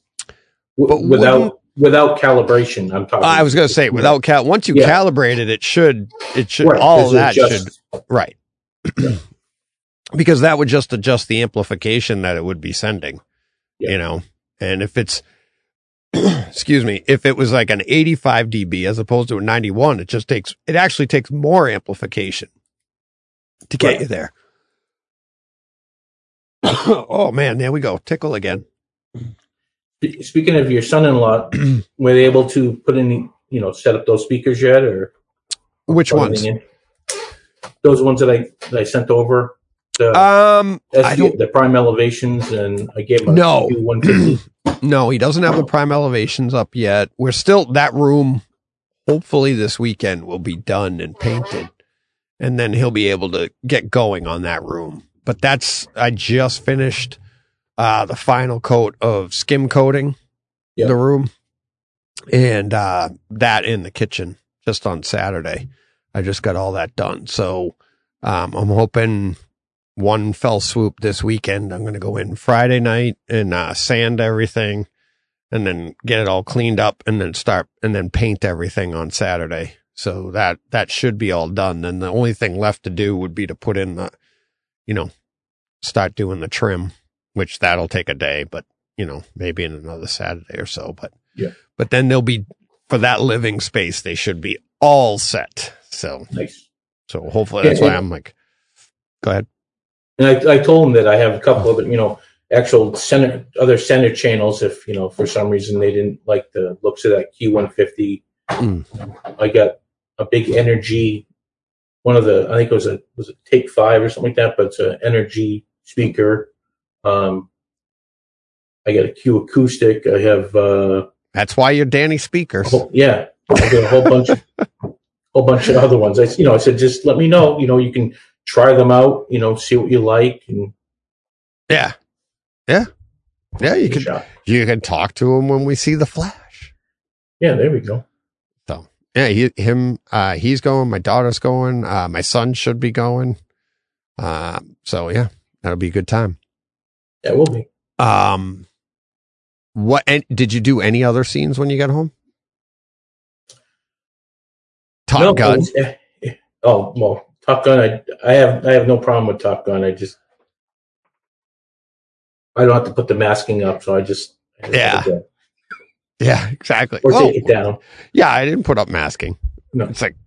w- without without calibration, I'm talking. I was going to say without cal. Once you yeah. calibrate it, it should it should right, all of that just, should right. Yeah. because that would just adjust the amplification that it would be sending, Yeah. you know, and if it's, excuse me, if it was like an eighty-five decibels as opposed to a ninety-one, it just takes, it actually takes more amplification to get Right. you there. Oh man, there we go. Tickle again. Speaking of your son-in-law, were they able to put in, you know, set up those speakers yet, or Which put ones? anything in? Those ones that I that I sent over. The, Um, I S- don't, the prime elevations, and I gave him a No. one fifty. no, he doesn't have the prime elevations up yet. We're still, that room, hopefully this weekend will be done and painted, and then he'll be able to get going on that room. But that's, I just finished uh, the final coat of skim coating Yeah. the room, and uh, that in the kitchen just on Saturday. I just got all that done. So um, I'm hoping one fell swoop this weekend. I'm going to go in Friday night and uh, sand everything, and then get it all cleaned up, and then start and then paint everything on Saturday. So that that should be all done. Then the only thing left to do would be to put in the, you know, start doing the trim, which that'll take a day, but you know, maybe in another Saturday or so. But Yeah. but then they'll be, for that living space, they should be all set. So Nice. so hopefully that's Yeah, why yeah. I'm like, go ahead. And I, I told him that I have a couple of, you know, actual center, other center channels. If, you know, for some reason they didn't like the looks of that Q one fifty, Mm. I got a big Energy, one of the, I think it was a, was it Take Five or something like that, but it's an Energy speaker. Um, I got a Q acoustic. I have, uh, That's why you're Danny Speakers. Oh, yeah, I got a whole bunch, of, whole bunch of other ones. I, you know, I said, just let me know. You know, you can try them out. You know, see what you like, and Yeah. Yeah. Yeah. You give it a can, shot. you can talk to him when we see the Flash. Yeah, there we go. So yeah, he, him, uh, he's going, my daughter's going, uh, my son should be going. Uh, so yeah, that'll be a good time. Yeah, we'll be. Um, what, and did you do any other scenes when you got home? Top No, Gun. it's- eh, eh, oh well, Top Gun. I I have I have no problem with Top Gun. I just I don't have to put the masking up, so I just, I just Yeah. let it go. Yeah, exactly. Or Oh, take it down. yeah, I didn't put up masking. No. It's like,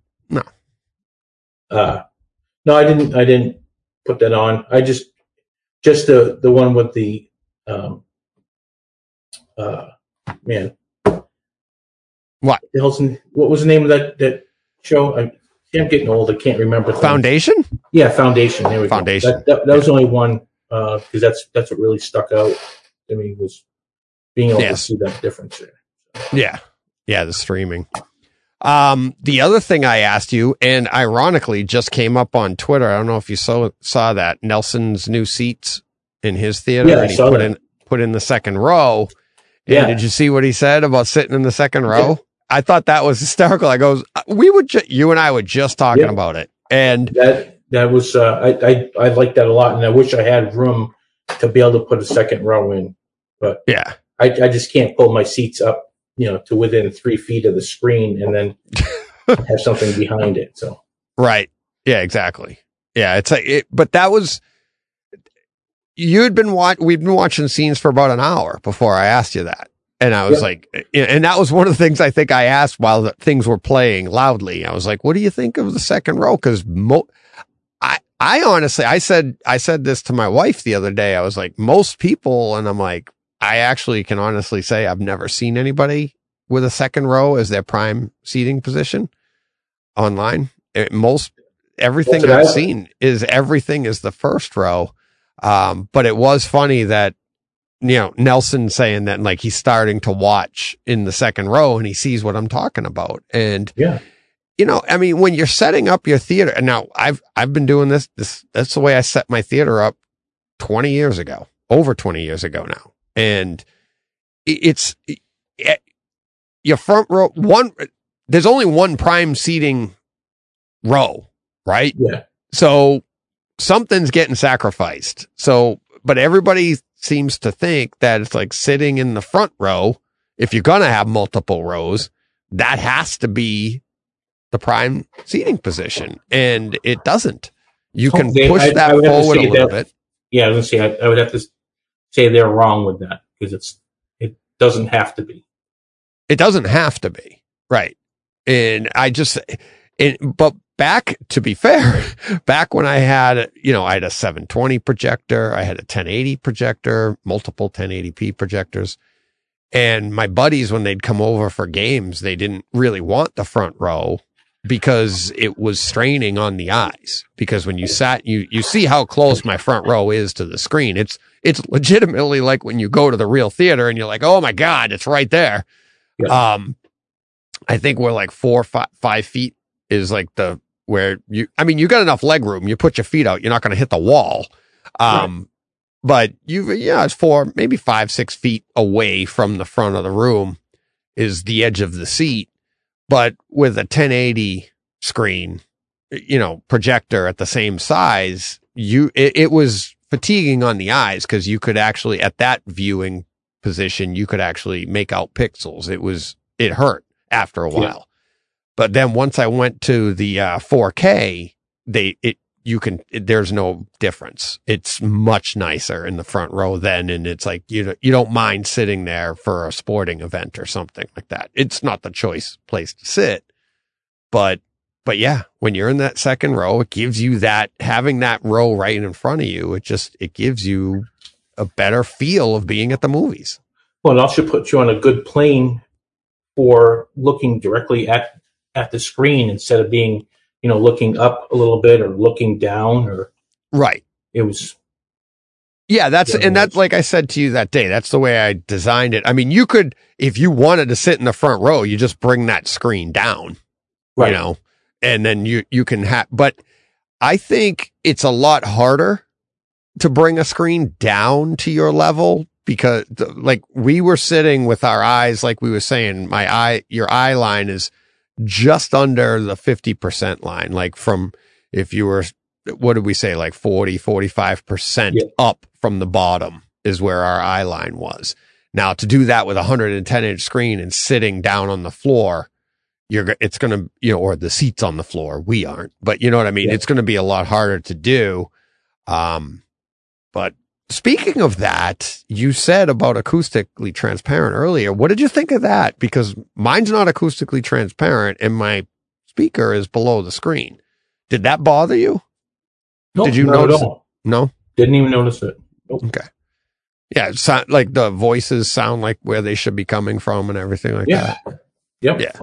Uh, no, I didn't. I didn't put that on. I just just the the one with the um uh man. What? The hell's in- what was the name of that that show? I, I'm getting old. I can't remember. things. Foundation? Yeah, Foundation. There we Foundation. go. That, that, that was only one because uh, that's that's what really stuck out to me, was being able Yes. to see that difference there. Yeah. Yeah, the streaming. Um, the other thing I asked you, and ironically just came up on Twitter. I don't know if you saw saw that Nelson's new seats in his theater, Yeah, I and he saw put that. in put in the second row. And Yeah. did you see what he said about sitting in the second row? I thought that was hysterical. I goes, we would, ju- you and I were just talking Yeah. about it, and That that was uh, I, I I like that a lot, and I wish I had room to be able to put a second row in, but yeah, I, I just can't pull my seats up, you know, to within three feet of the screen and then have something behind it. So right, yeah, exactly, yeah. It's like, it, but that was you'd been watch. We'd been watching scenes for about an hour before I asked you that. And I was Yeah. like, and that was one of the things I think I asked while the things were playing loudly. I was like, what do you think of the second row? Cause mo- I, I honestly, I said, I said this to my wife the other day. I was like, most people, and I'm like, I actually can honestly say I've never seen anybody with a second row as their prime seating position online. It, most, everything That's what I've I- seen is everything is the first row. Um, but it was funny that, you know, Nelson saying that like he's starting to watch in the second row and he sees what I'm talking about. And, yeah, you know, I mean, when you're setting up your theater, and now I've, I've been doing this, this, that's the way I set my theater up twenty years ago, over twenty years ago now. And it- it's it, your front row, one, there's only one prime seating row, right? yeah, So something's getting sacrificed. So, but everybody seems to think that it's like sitting in the front row. If you're going to have multiple rows, that has to be the prime seating position. And it doesn't. You can They- push I- that I would have to forward a say little that- bit. Yeah, I was gonna say I, I would have to say they're wrong with that because it's it doesn't have to be. It doesn't have to be, right? And I just, it, but back, to be fair, back when I had, you know, I had a seven twenty projector, I had a ten eighty projector, multiple ten eighty p projectors. And my buddies, when they'd come over for games, they didn't really want the front row because it was straining on the eyes. Because when you sat, you, you see how close my front row is to the screen. It's, it's legitimately like when you go to the real theater and you're like, oh my God, it's right there. Yeah. Um, I think we're like four, five, five feet is like the, where you, I mean, you got enough leg room. You put your feet out, you're not going to hit the wall. Um, right. But you, yeah, it's four, maybe five, six feet away from the front of the room is the edge of the seat. But with a ten eighty screen, you know, projector at the same size, you, it, it was fatiguing on the eyes because you could actually, at that viewing position, you could actually make out pixels. It was, it hurt after a while. Yeah. But then once I went to the uh, four K, they, it, you can, it, there's no difference. It's much nicer in the front row then. And it's like, you you don't mind sitting there for a sporting event or something like that. It's not the choice place to sit, but, but yeah, when you're in that second row, it gives you that, having that row right in front of you. It just, it gives you a better feel of being at the movies. Well, it also puts you on a good plane for looking directly at, at the screen instead of being, you know, looking up a little bit or looking down or. Right. It was. Yeah, that's, and that's like I said to you that day, that's the way I designed it. I mean, you could, if you wanted to sit in the front row, you just bring that screen down, right. You know, and then you, you can have, but I think it's a lot harder to bring a screen down to your level because like we were sitting with our eyes, like we were saying, my eye, your eye line is just under the fifty percent line. Like from, if you were, what did we say? Like forty, forty-five percent yeah. up from the bottom is where our eye line was. Now to do that with a one hundred ten inch screen and sitting down on the floor, you're, it's going to, you know, or the seats on the floor. We aren't, but you know what I mean? Yeah. It's going to be a lot harder to do. Um, but speaking of that, you said about acoustically transparent earlier. What did you think of that? Because mine's not acoustically transparent and my speaker is below the screen. Did that bother you? Nope, did you not notice at all. it? No? Didn't even notice it. Nope. Okay. Yeah, it sound, like the voices sound like where they should be coming from and everything like yeah. that. Yep. Yeah.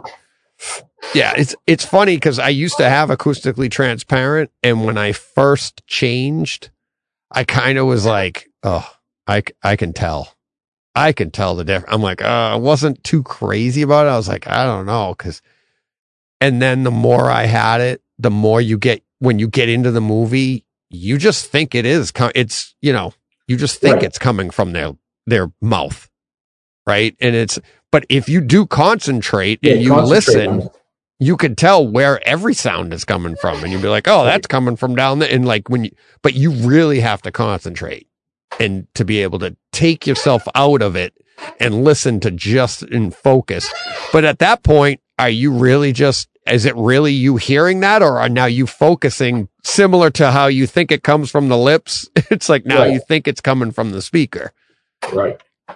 Yeah, it's it's funny because I used to have acoustically transparent, and when I first changed, I kind of was like, oh, I, I can tell. I can tell the difference. I'm like, uh, I wasn't too crazy about it. I was like, I don't know. Cause, and then the more I had it, the more you get, when you get into the movie, you just think it is, it's, you know, you just think right. it's coming from their, their mouth. Right. And it's, but if you do concentrate yeah, and you concentrate listen, you can tell where every sound is coming from and you'll be like, oh, that's coming from down there. And like when you, but you really have to concentrate and to be able to take yourself out of it and listen to just in focus. But at that point, are you really just, is it really you hearing that or are now you focusing similar to how you think it comes from the lips? It's like now right. you think it's coming from the speaker. Right.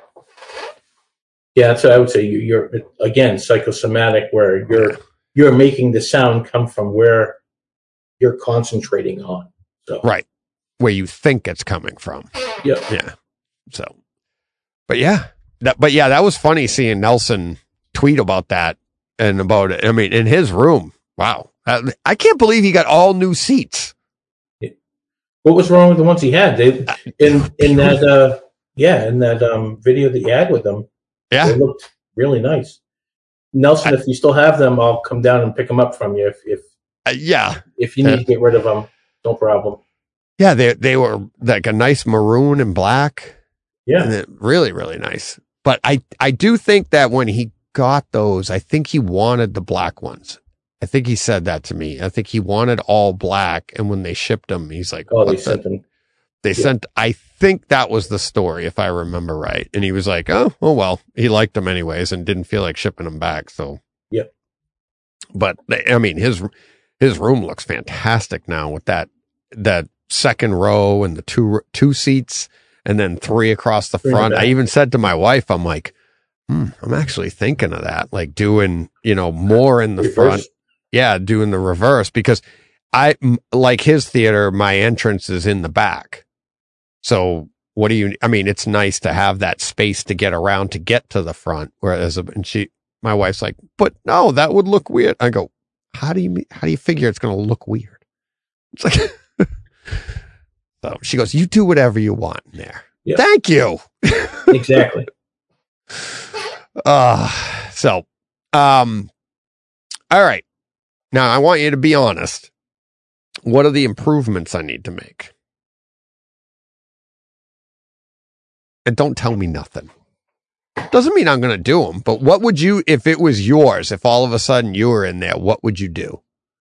Yeah, that's what I would say. You're, again, psychosomatic where you're, you're making the sound come from where you're concentrating on. So. Right. Where you think it's coming from. Yeah. Yeah. So, but yeah, that, but yeah, that was funny seeing Nelson tweet about that and about it. I mean, in his room. Wow. I, I can't believe he got all new seats. What was wrong with the ones he had? They, in, in that, uh, yeah, in that, um, video that you had with them. Yeah. They looked really nice. Nelson, I, if you still have them, I'll come down and pick them up from you. If, if uh, yeah, if you need uh, to get rid of them, no problem. Yeah, they they were like a nice maroon and black. Yeah, and really really nice. But I I do think that when he got those, I think he wanted the black ones. I think he said that to me. I think he wanted all black, and when they shipped them, he's like, "Oh, they sent them." They yeah. sent. I think that was the story, if I remember right. And he was like, "Oh, oh well." He liked them anyways, and didn't feel like shipping them back. So, yep. But they, I mean, his his room looks fantastic now with that. the second row and the two two seats, and then three across the front. I even said to my wife, I'm like, hmm, I'm actually thinking of that, like doing, you know, more in the Reverse. front. Yeah, doing the reverse, because I like his theater. My entrance is in the back, so what do you? I mean, it's nice to have that space to get around to get to the front. Whereas, and she, my wife's like, but no, that would look weird. I go, how do you how do you figure it's going to look weird? It's like, so she goes, you do whatever you want in there. Yep. Thank you. Exactly. Uh, so, um, all right. Now I want you to be honest. What are the improvements I need to make? And don't tell me nothing. Doesn't mean I'm going to do them, but what would you, if it was yours, if all of a sudden you were in there, what would you do?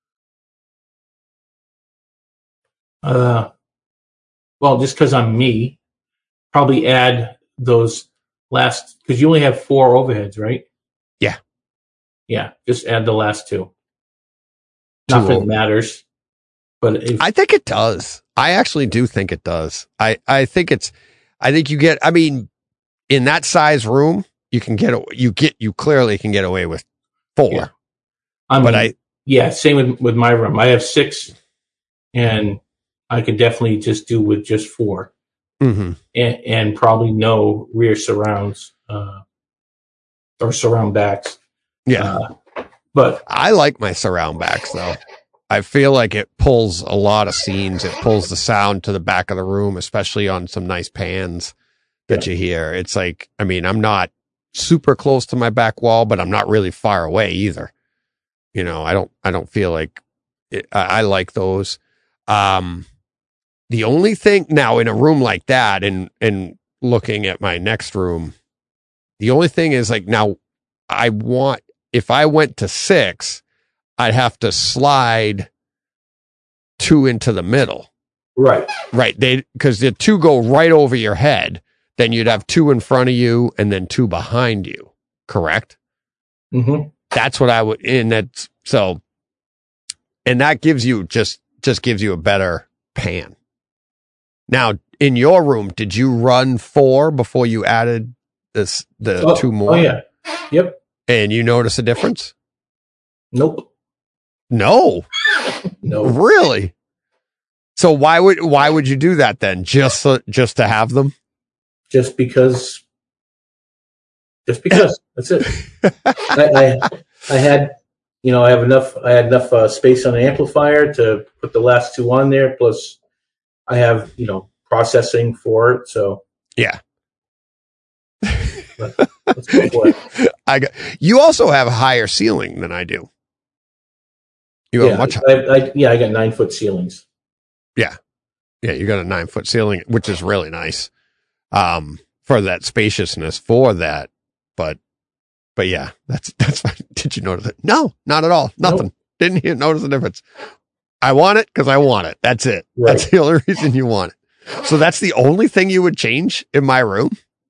Uh, well, just because I'm me, probably add those last, because you only have four overheads, right? Yeah. Yeah, just add the last two. Nothing matters, but if, I think it does. I actually do think it does. I, I think it's, I think you get, I mean, in that size room, you can get, you get, you clearly can get away with four. Yeah. I mean, but I, yeah, same with, with my room. I have six, and I could definitely just do with just four, mm-hmm. and, and probably no rear surrounds, uh, or surround backs. Yeah. Uh, but I like my surround backs though. I feel like it pulls a lot of scenes. It pulls the sound to the back of the room, especially on some nice pans that yeah. you hear. It's like, I mean, I'm not super close to my back wall, but I'm not really far away either. You know, I don't, I don't feel like it, I, I like those. Um, the only thing now in a room like that, and, and looking at my next room, the only thing is like, now I want, if I went to six, I'd have to slide two into the middle. Right. Right. They, because the two go right over your head. Then you'd have two in front of you and then two behind you. Correct? Mm-hmm. That's what I would, and that's so, and that gives you just, just gives you a better pan. Now, in your room, did you run four before you added this, the oh, two more? Oh, yeah. Yep. And you notice a difference? Nope. No. No. Really? So why would why would you do that then? Just so, just to have them? Just because. Just because. That's it. I, I I had, you know, I have enough. I had enough uh, space on the amplifier to put the last two on there. Plus, I have, you know, processing for it. So yeah. Let's, let's go for it. I got, you also have a higher ceiling than I do. You yeah, have much. I, I, yeah, I got nine foot ceilings. Yeah, yeah, you got a nine foot ceiling, which is really nice, um, for that spaciousness for that. But, but yeah, that's that's fine. Did you notice it? No, not at all. Nothing. Nope. Didn't even notice the difference. I want it because I want it. That's it. Right. That's the only reason you want it. So that's the only thing you would change in my room.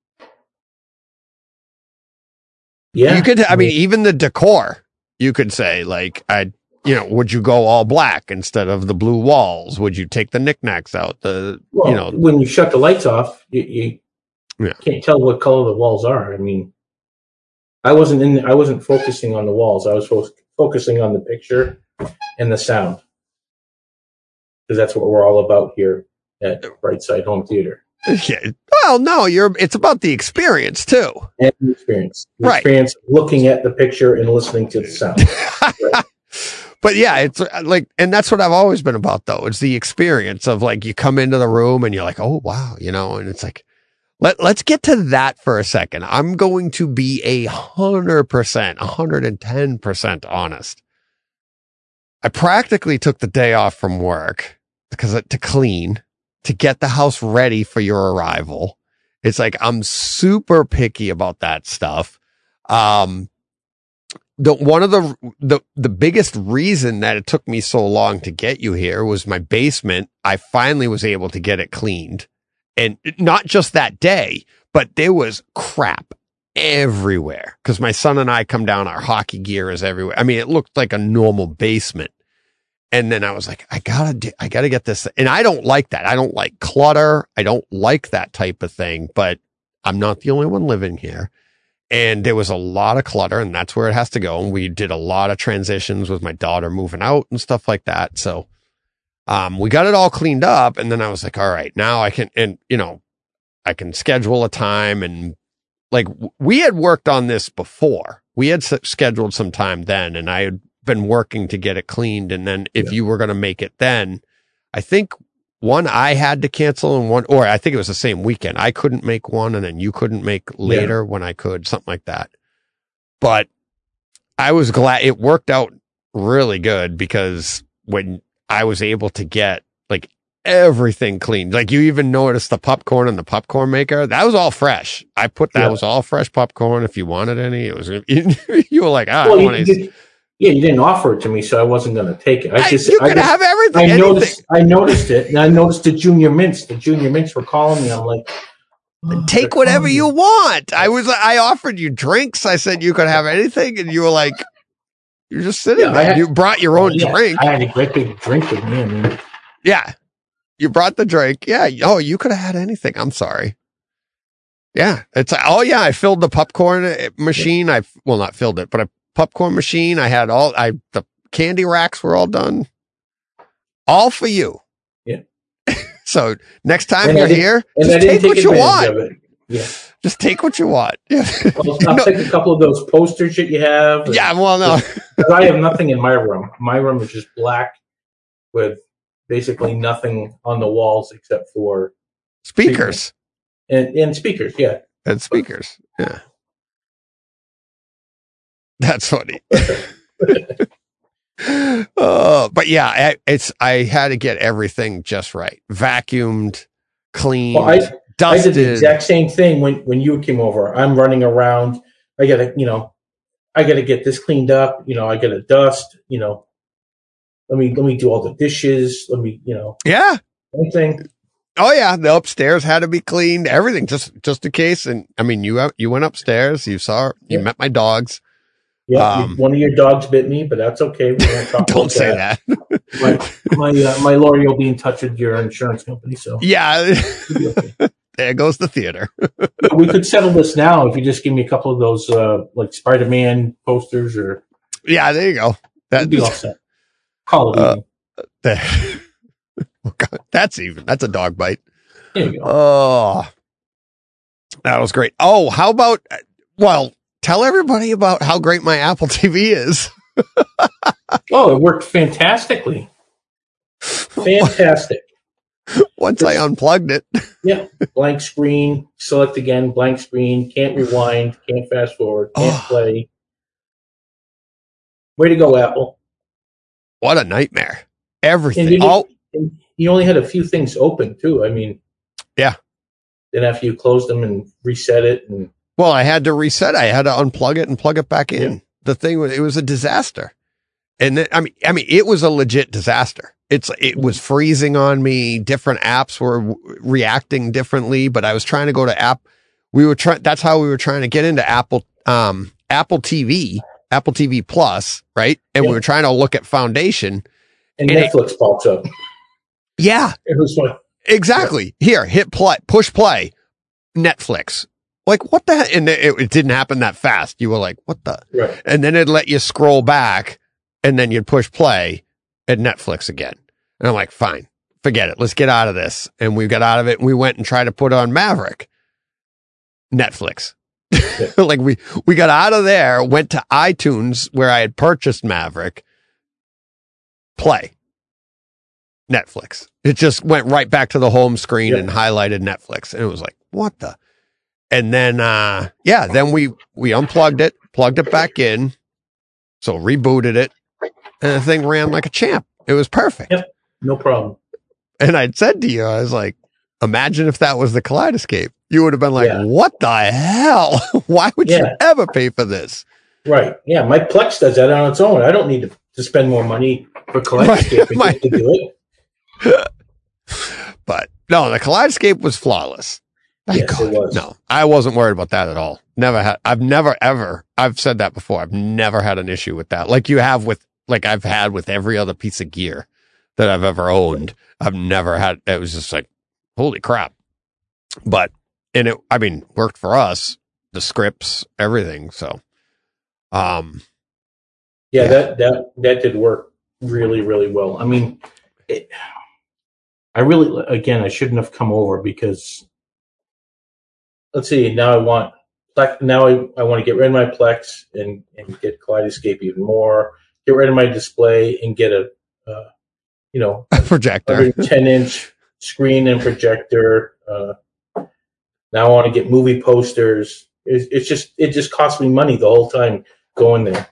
Yeah, you could. I mean, even the decor. You could say like, I, you know, would you go all black instead of the blue walls? Would you take the knickknacks out? The, well, you know, when you shut the lights off, you, you yeah. can't tell what color the walls are. I mean, I wasn't in. I wasn't focusing on the walls. I was fo- focusing on the picture and the sound, because that's what we're all about here at Brightside Home Theater. Yeah. Well, no, you're. It's about the experience too. And the experience, the right? Experience looking at the picture and listening to the sound. Right. But yeah, it's like, and that's what I've always been about, though. It's the experience of like you come into the room and you're like, oh wow, you know, and it's like, let let's get to that for a second. I'm going to be a hundred percent, a hundred and ten percent honest. I practically took the day off from work because to clean. To get the house ready for your arrival. It's like, I'm super picky about that stuff. Um, the, one of the, the, the biggest reason that it took me so long to get you here was my basement. I finally was able to get it cleaned, and not just that day, but there was crap everywhere. Cause my son and I come down, our hockey gear is everywhere. I mean, it looked like a normal basement. And then I was like, I gotta, do, I gotta get this. And I don't like that. I don't like clutter. I don't like that type of thing, but I'm not the only one living here. And there was a lot of clutter, and that's where it has to go. And we did a lot of transitions with my daughter moving out and stuff like that. So, um, we got it all cleaned up. And then I was like, all right, now I can, and you know, I can schedule a time. And like, we had worked on this before. We had s- scheduled some time then, and I had been working to get it cleaned. And then if Yeah. you were going to make it then, I think one I had to cancel and one, or I think it was the same weekend. I couldn't make one and then you couldn't make later yeah. when I could, something like that. But I was glad it worked out really good, because when I was able to get like everything cleaned, like you even noticed the popcorn in the popcorn maker, that was all fresh. I put that yeah. was all fresh popcorn. If you wanted any, it was, you were like, ah, well, I want to. Yeah, you didn't offer it to me, so I wasn't going to take it. I just, you could I just, have everything. I noticed, I noticed it, and I noticed the junior mints. The junior mints were calling me. I'm like, oh, take whatever you want. I was, I offered you drinks. I said you could have anything, and you were like, you're just sitting yeah, there. Had, you brought your own yeah, drink. I had a great big drink with me. I mean, yeah, you brought the drink. Yeah. Oh, you could have had anything. I'm sorry. Yeah, it's oh yeah. I filled the popcorn machine. I well not filled it, but I. Popcorn machine. I had all, I, the candy racks were all done. All for you. Yeah. So next time and you're here, just take, take what you want. Yeah. Just take what you want. Yeah. Well, I'll no. take a couple of those posters that you have. Yeah. Well, no. I have nothing in my room. My room is just black with basically nothing on the walls except for speakers. And, and speakers. Yeah. And speakers. Yeah. That's funny. uh, but yeah, I, it's, I had to get everything just right. Vacuumed, cleaned, well, I, dusted. I did the exact same thing when, when you came over. I'm running around. I gotta, you know, I gotta get this cleaned up. You know, I gotta dust, you know, let me, let me do all the dishes. Let me, you know, yeah. Anything. Oh yeah. The upstairs had to be cleaned, everything just, just in case. And I mean, you, you went upstairs, you saw, you yeah. met my dogs. Yeah, um, one of your dogs bit me, but that's okay. We won't talk don't say that. that. my my, uh, my lawyer will be in touch with your insurance company. So yeah, okay. There goes the theater. We could settle this now if you just give me a couple of those uh, like Spider-Man posters, or yeah, there you go. That'd be all set. Call it uh, even. Oh God, that's even. That's a dog bite. There you go. Oh, that was great. Oh, how about well. Tell everybody about how great my Apple T V is. Oh, it worked fantastically. Fantastic. Once I unplugged it. Yeah. Blank screen, select again, blank screen, can't rewind, can't fast forward, can't oh. play. Way to go, Apple. What a nightmare. Everything. And you, oh. and you only had a few things open, too. I mean. Yeah. Then after you closed them and reset it and. Well, I had to reset. I had to unplug it and plug it back in. Yeah. The thing was, it was a disaster. And then, I mean, I mean, it was a legit disaster. It's, it was freezing on me. Different apps were w- reacting differently, but I was trying to go to app. We were trying, that's how we were trying to get into Apple, um, Apple T V, Apple T V Plus, right? And yeah. we were trying to look at Foundation. And, and Netflix it, pops up. Yeah. It was like, exactly. Yeah. Here, hit play, push play, Netflix. Like, what the heck? And it, it didn't happen that fast. You were like, what the? Right. And then it'd let you scroll back and then you'd push play at Netflix again. And I'm like, fine, forget it. Let's get out of this. And we got out of it and we went and tried to put on Maverick. Netflix. Yeah. Like we, we got out of there, went to iTunes where I had purchased Maverick. Play. Netflix. It just went right back to the home screen yeah. and highlighted Netflix. And it was like, what the? And then, uh, yeah, then we, we unplugged it, plugged it back in. So rebooted it and the thing ran like a champ. It was perfect. Yep. No problem. And I'd said to you, I was like, imagine if that was the Kaleidoscape. You would have been like, yeah. what the hell? Why would yeah. you ever pay for this? Right. Yeah. My Plex does that on its own. I don't need to, to spend more money for Kaleidoscape right. my, to do it. But no, the Kaleidoscape was flawless. Thank yes, God. It was. No, I wasn't worried about that at all. Never had, I've never ever, I've said that before. I've never had an issue with that. Like you have with like I've had with every other piece of gear that I've ever owned. I've never had, it was just like, holy crap. But, and it, I mean, worked for us, the scripts, everything. So, um, yeah, yeah. that, that, that did work really, really well. I mean, it, I really, again, I shouldn't have come over because let's see, now I want, now I, I want to get rid of my Plex and, and get Kaleidoscape even more, get rid of my display and get a, uh, you know, a projector, ten inch screen and projector. Uh, now I want to get movie posters. It's, it's just, it just costs me money the whole time going there.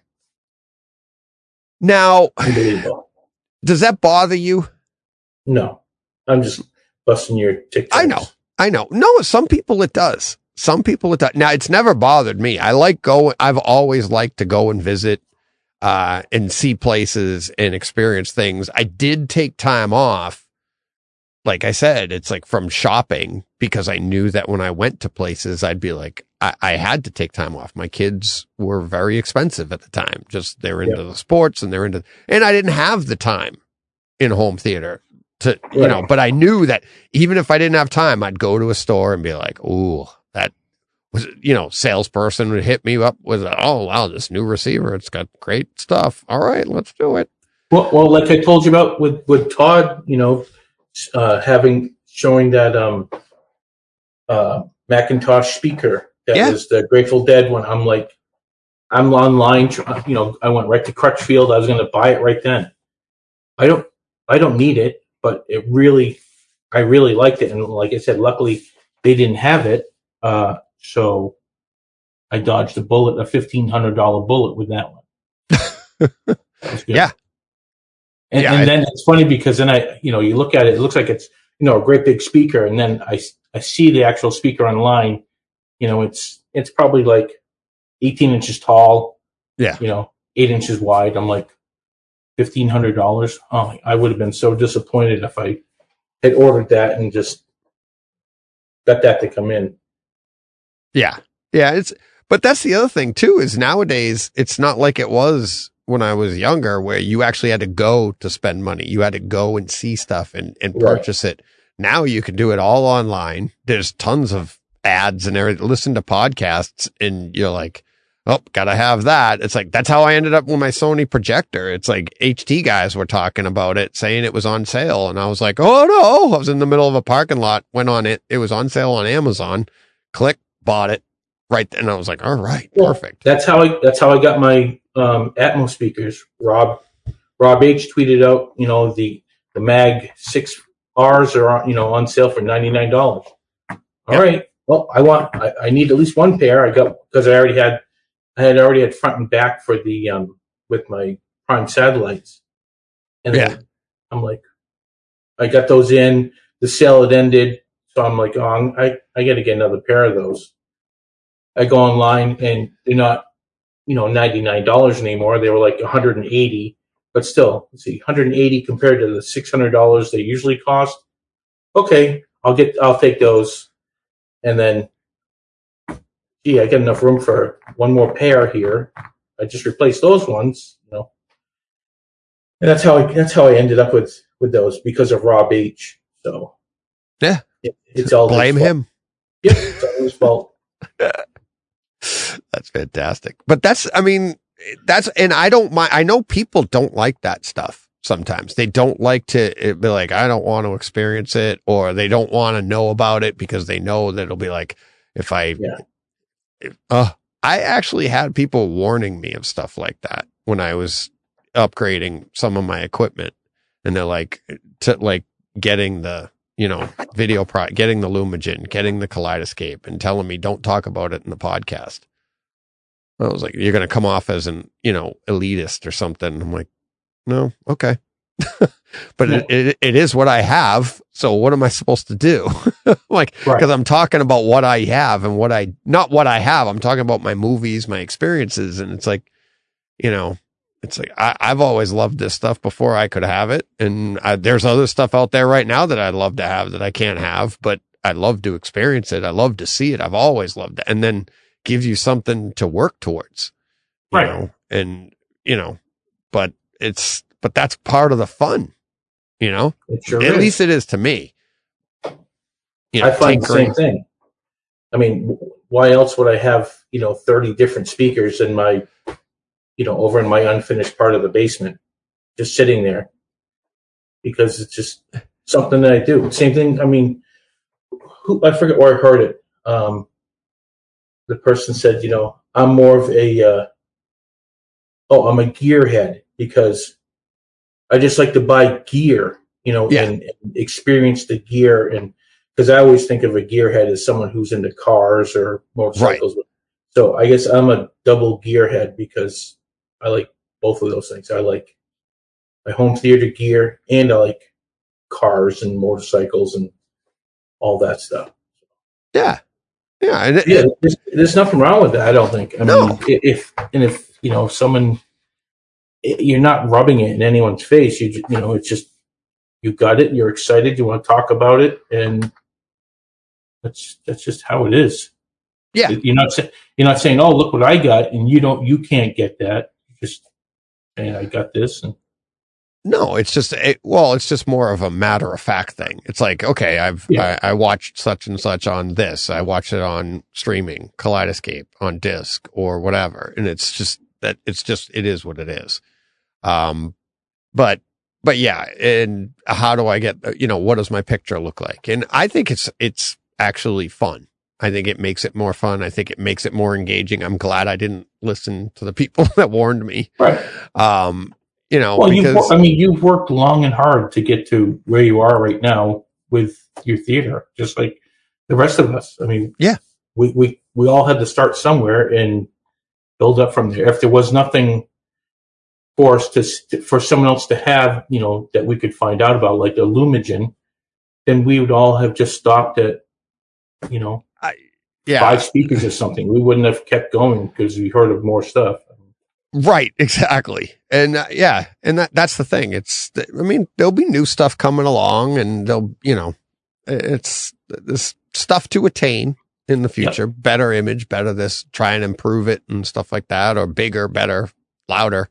Now, does that bother you? No, I'm just busting your TikToks. I know, I know. No, some people it does. Some people it does. Now, it's never bothered me. I like going, I've always liked to go and visit uh, and see places and experience things. I did take time off. Like I said, it's like from shopping because I knew that when I went to places, I'd be like, I, I had to take time off. My kids were very expensive at the time. Just they're into yeah. the sports and they're into, and I didn't have the time in home theater to, you right. know, but I knew that even if I didn't have time, I'd go to a store and be like, ooh, that was, you know, salesperson would hit me up with, oh, wow, this new receiver, it's got great stuff. All right, let's do it. Well, well, like I told you about with, with Todd, you know, uh, having, showing that um, uh, Macintosh speaker that yeah. was the Grateful Dead one. I'm like, I'm online, you know, I went right to Crutchfield. I was going to buy it right then. I don't, I don't need it, but it really, I really liked it. And like I said, luckily they didn't have it. Uh, so I dodged a bullet, a fifteen hundred dollars bullet with that one. That yeah. And, yeah, and then I, it's funny because then I, you know, you look at it, it looks like it's, you know, a great big speaker. And then I, I see the actual speaker online, you know, it's, it's probably like eighteen inches tall. Yeah. You know, eight inches wide. I'm like, fifteen hundred dollars. Oh, I would have been so disappointed if I had ordered that and just got that to come in. Yeah. Yeah. It's, but that's the other thing too, is nowadays it's not like it was when I was younger where you actually had to go to spend money. You had to go and see stuff and, and purchase right. it. Now you can do it all online. There's tons of ads and everything. Listen to podcasts and you're like, oh, gotta have that. It's like, that's how I ended up with my Sony projector. It's like H T guys were talking about it, saying it was on sale. And I was like, oh no, I was in the middle of a parking lot, went on it. It was on sale on Amazon. Click, bought it right then. And I was like, all right, well, perfect. That's how I, that's how I got my, um, Atmos speakers. Rob, Rob H tweeted out, you know, the, the Mag six R's are on, you know, on sale for ninety-nine dollars. All yep. right. Well, I want, I, I need at least one pair. I got, because I already had, I had already had front and back for the, um, with my Prime satellites. And yeah. then I'm like, I got those in, the sale had ended. So I'm like, oh, I'm, I, I got to get another pair of those. I go online and they're not, you know, ninety-nine dollars anymore. They were like one hundred eighty, but still, let's see, one hundred eighty compared to the six hundred dollars they usually cost. Okay. I'll get, I'll take those. And then, gee, I get enough room for one more pair here. I just replaced those ones, you know. And that's how I, that's how I ended up with, with those because of Rob H. So yeah, it, it's all blame him. Yep, it's all his fault. That's fantastic. But that's, I mean, that's, and I don't mind. I know people don't like that stuff. Sometimes they don't like to be like, I don't want to experience it, or they don't want to know about it because they know that it'll be like, if I, yeah. if, uh, I actually had people warning me of stuff like that when I was upgrading some of my equipment, and they're like, to like getting the, you know, video pro, getting the Lumagen, getting the Kaleidoscape, and telling me don't talk about it in the podcast. I was like, you're going to come off as an, you know, elitist or something. I'm like, no. Okay. But yeah. it, it, it is what I have. So what am I supposed to do? Like, right. cause I'm talking about what I have and what I, not what I have. I'm talking about my movies, my experiences. And it's like, you know, it's like, I, I've always loved this stuff before I could have it. And I, there's other stuff out there right now that I'd love to have that I can't have, but I love to experience it. I love to see it. I've always loved it. And then gives you something to work towards, you right. know, and, you know, but it's, but that's part of the fun, you know, It sure at is. least it is to me. You know, I find tinkering. the same thing. I mean, w- why else would I have, you know, thirty different speakers in my, you know, over in my unfinished part of the basement, just sitting there? Because it's just something that I do. Same thing. I mean, who, I forget where I heard it. Um, the person said, you know, I'm more of a, uh, oh, I'm a gearhead because I just like to buy gear, you know, Yeah. and, and experience the gear. And because I always think of a gearhead as someone who's into cars or motorcycles. Right. So I guess I'm a double gearhead because I like both of those things. I like my home theater gear and I like cars and motorcycles and all that stuff. Yeah. Yeah. And it, yeah. There's, there's nothing wrong with that. I don't think. I no. mean, if, and if, you know, someone, you're not rubbing it in anyone's face. You, you know, it's just, you got it. You're excited. You want to talk about it. And that's, that's just how it is. Yeah. You're not saying, you're not saying, oh, look what I got. And you don't, you can't get that. You're just saying, I got this. And no, it's just, it, well, it's just more of a matter of fact thing. It's like, okay, I've, yeah. I, I watched such and such on this. I watched it on streaming, Kaleidoscape, on disc or whatever. And it's just that it's just, it is what it is. Um, but, but yeah. And how do I get, you know, what does my picture look like? And I think it's, it's actually fun. I think it makes it more fun. I think it makes it more engaging. I'm glad I didn't listen to the people that warned me. Right. Um, You know, well, because, you've, I mean, you've worked long and hard to get to where you are right now with your theater, just like the rest of us. I mean, yeah, we, we, we all had to start somewhere and build up from there. If there was nothing for us to, for someone else to have, you know, that we could find out about, like Illumigen, then we would all have just stopped at, you know, I, yeah. five speakers or something. We wouldn't have kept going because we heard of more stuff. Right, exactly. And uh, yeah, and that that's the thing. It's, I mean, there'll be new stuff coming along and they'll, you know, it's this stuff to attain in the future, yep. Better image, better this, try and improve it and stuff like that, or bigger, better, louder.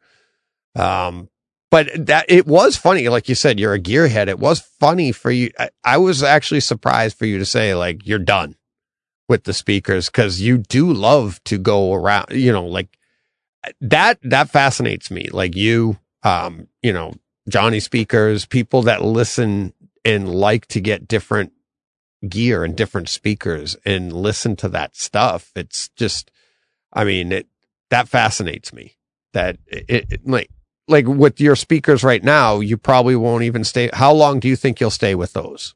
Um, but that, it was funny. Like you said, you're a gearhead. It was funny for you. I, I was actually surprised for you to say like, you're done with the speakers. Cause you do love to go around, you know, like, that, that fascinates me. Like you, um, you know, Johnny speakers, people that listen and like to get different gear and different speakers and listen to that stuff. It's just, I mean, it, that fascinates me that it, it like, like with your speakers right now, you probably won't even stay. How long do you think you'll stay with those?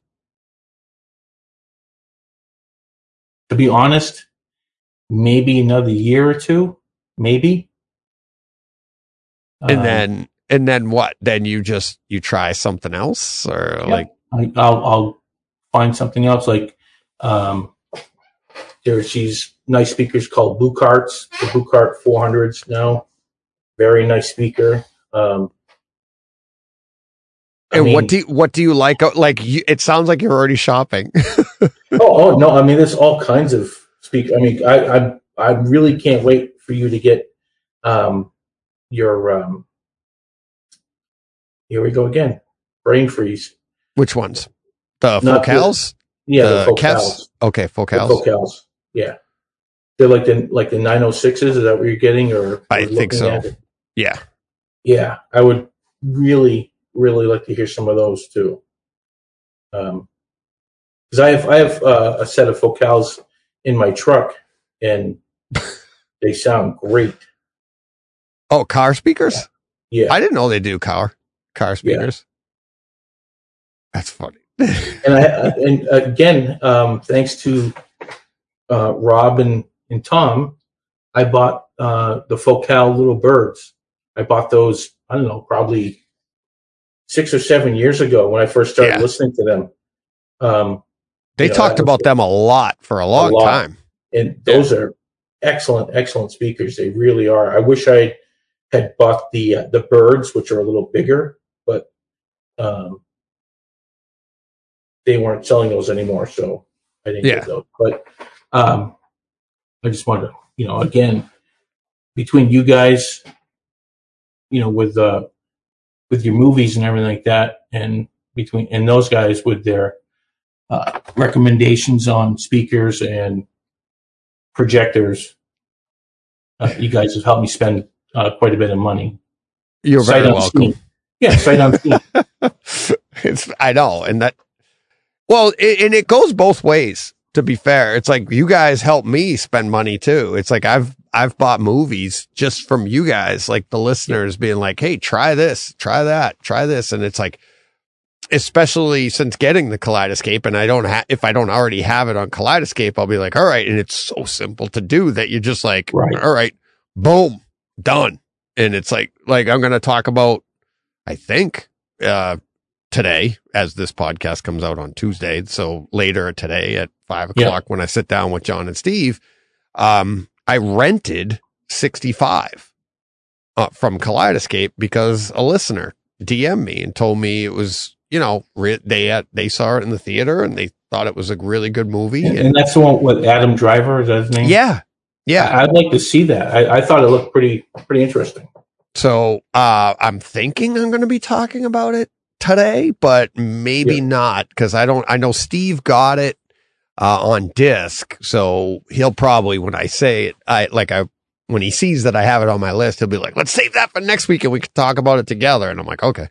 To be honest, maybe another year or two, maybe. And um, then, and then what? Then you just, you try something else or yeah, like, I, I'll, I'll find something else. Like, um, there's these nice speakers called Bucarts, the Bucart four hundreds now. Very nice speaker. Um, I and mean, what do you, what do you like? Like, you, it sounds like you're already shopping. oh, oh, no. I mean, there's all kinds of speakers. I mean, I, I, I really can't wait for you to get, um, your, um, here we go again, brain freeze. Which ones? The Focals? Yeah, the, the Focals. Okay, Focals. The Focals, yeah. They're like the, like the nine oh sixes, is that what you're getting? Or I think so. Yeah. Yeah, I would really, really like to hear some of those too. Um, because I have, I have uh, a set of Focals in my truck and they sound great. Oh, car speakers? Yeah. I didn't know they do car car speakers. Yeah. That's funny. and I and again, um, thanks to uh, Rob and, and Tom, I bought uh, the Focal Little Birds. I bought those, I don't know, probably six or seven years ago when I first started yeah. listening to them. Um, they know, talked about them a lot for a long a time. And those yeah. are excellent, excellent speakers. They really are. I wish I had bought the uh, the Birds, which are a little bigger, but um, they weren't selling those anymore, so I didn't yeah. get those. But um, I just wanted to, you know, again, between you guys, you know, with uh, with your movies and everything like that, and between and those guys with their uh, recommendations on speakers and projectors, uh, you guys have helped me spend uh, quite a bit of money. You're Sight very welcome. Unseen. Yeah, sight unseen. It's I know, and that well, it, and it goes both ways. To be fair, it's like you guys help me spend money too. It's like I've I've bought movies just from you guys, like the listeners being like, "Hey, try this, try that, try this," and it's like, especially since getting the Kaleidoscape, and I don't have if I don't already have it on Kaleidoscape, I'll be like, "All right," and it's so simple to do that you're just like, Right. "All right, boom, done," and it's like like I'm gonna talk about, I think, uh, today as this podcast comes out on Tuesday, so later today at five o'clock Yeah. when I sit down with John and Steve, um, I rented sixty-five uh, from Kaleidoscape because a listener D M'd me and told me it was, you know, re- they had, they saw it in the theater and they thought it was a really good movie. And, And, and that's the one with Adam Driver, is that his name? yeah, yeah. I- I'd like to see that. I, I thought it looked pretty pretty interesting. So uh, I'm thinking I'm going to be talking about it today, but maybe Yeah. not because I don't. I know Steve got it uh, on disc, so he'll probably when I say it, I like I when he sees that I have it on my list, he'll be like, "Let's save that for next week and we can talk about it together." And I'm like, "Okay."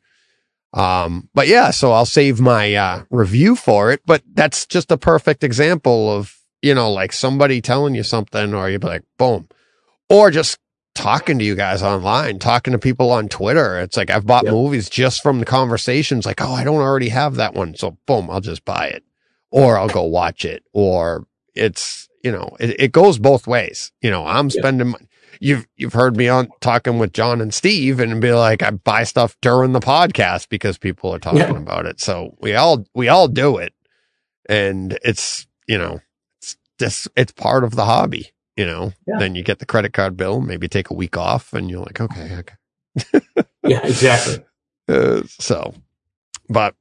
Um, but yeah, so I'll save my uh, review for it. But that's just a perfect example of, you know, like somebody telling you something, or you'd be like, boom, or just talking to you guys online, talking to people on Twitter. It's like I've bought Yep. movies just from the conversations, like, oh, I don't already have that one. So boom, I'll just buy it, or I'll go watch it, or it's, you know, it, it goes both ways. You know, I'm Yep. spending money. You've, you've heard me on talking with John and Steve and be like, I buy stuff during the podcast because people are talking Yeah. about it. So we all, we all do it. And it's, you know, it's just, it's part of the hobby, you know, Yeah. then you get the credit card bill, maybe take a week off and you're like, okay, okay. Yeah, exactly. Uh, so, but,